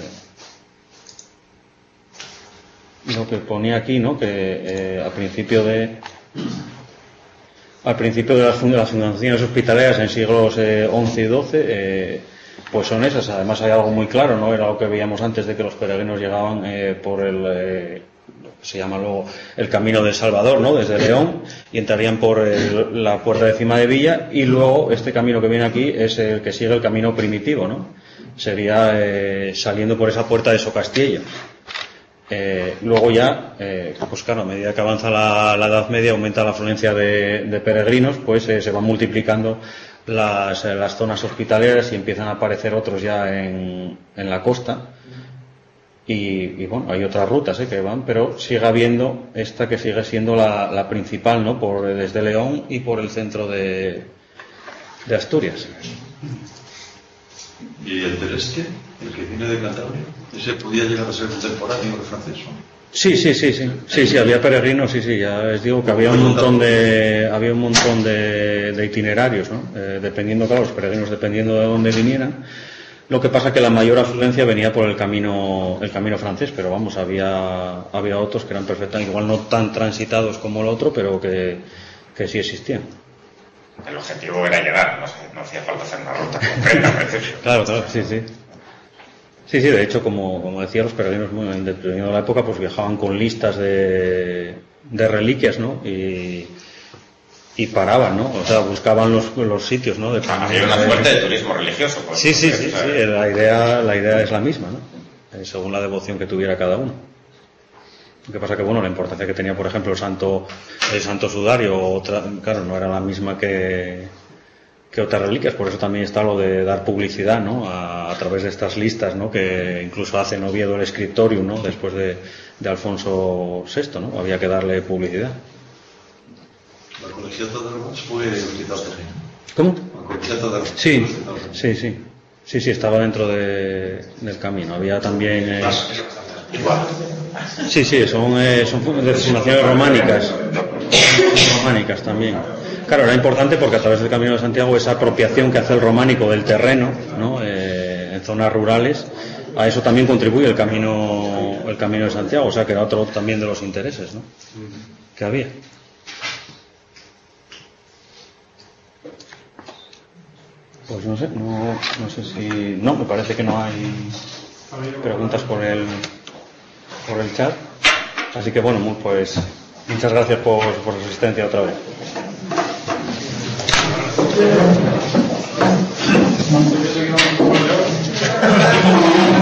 lo que ponía aquí, ¿no? Que eh, al principio de al principio de las, fund las fundaciones hospitaleras en siglos eh, once y doce eh, pues son esas. Además hay algo muy claro, ¿no? Era lo que veíamos antes de que los peregrinos llegaban eh, por el eh, se llama luego el Camino del Salvador, ¿no? Desde León, y entrarían por el, la puerta de Cima de Villa, y luego este camino que viene aquí es el que sigue el camino primitivo, ¿no? Sería eh, saliendo por esa puerta de Socastilla. Eh, luego ya, eh, pues claro, a medida que avanza la, la Edad Media, aumenta la afluencia de, de peregrinos, pues eh, se van multiplicando las, eh, las zonas hospitaleras y empiezan a aparecer otros ya en, en la costa. Y, y bueno, hay otras rutas eh, que van, pero sigue habiendo esta que sigue siendo la, la principal, ¿no? Por, desde León y por el centro de, de Asturias. ¿Y el del este, el que viene de Cantabria, ese podía llegar a ser contemporáneo del francés? Sí, sí, sí, sí, sí, sí, había peregrinos, sí, sí, ya les digo que había un montón de, había un montón de, de itinerarios, ¿no? Eh, dependiendo, claro, los peregrinos dependiendo de dónde vinieran. Lo que pasa que la mayor afluencia venía por el camino, el camino francés, pero vamos, había, había otros que eran perfectamente, igual no tan transitados como el otro, pero que, que sí existían. El objetivo era llegar, no, sé, no hacía falta hacer una ruta concreta, parece. Claro, claro, sí, sí. Sí, sí, de hecho, como, como decía, los peregrinos, muy dependiendo de la época, pues viajaban con listas de, de reliquias, ¿no? Y, y paraban, ¿no? O sea, buscaban los, los sitios, ¿no? De Había una fuerte de turismo religioso. Pues, sí, sí, sí, sí, la idea, la idea es la misma, ¿no? Eh, según la devoción que tuviera cada uno. Lo que pasa que, bueno, la importancia que tenía, por ejemplo, el santo, el santo sudario, otra, claro, no era la misma que, que otras reliquias, por eso también está lo de dar publicidad, ¿no? A, a través de estas listas, ¿no? Que incluso hace en Oviedo el Scriptorium, ¿no? Después de, de Alfonso sexto, ¿no? Había que darle publicidad. La colegiata de Arbás fue hospital también. ¿Cómo? La colegiata de Arbás. Sí, sí, sí. Sí, sí, estaba dentro de, del camino. Había también... Eh... Igual. Sí, sí, son, eh, son fundaciones románicas. Románicas también. Claro, era importante porque a través del Camino de Santiago esa apropiación que hace el románico del terreno, ¿no? Eh, en zonas rurales, a eso también contribuye el camino, el Camino de Santiago, o sea que era otro también de los intereses, ¿no? Que había. Pues no sé, no, no sé si... No, me parece que no hay preguntas por el, por el chat. Así que bueno, pues muchas gracias por, por su asistencia otra vez. Thank you.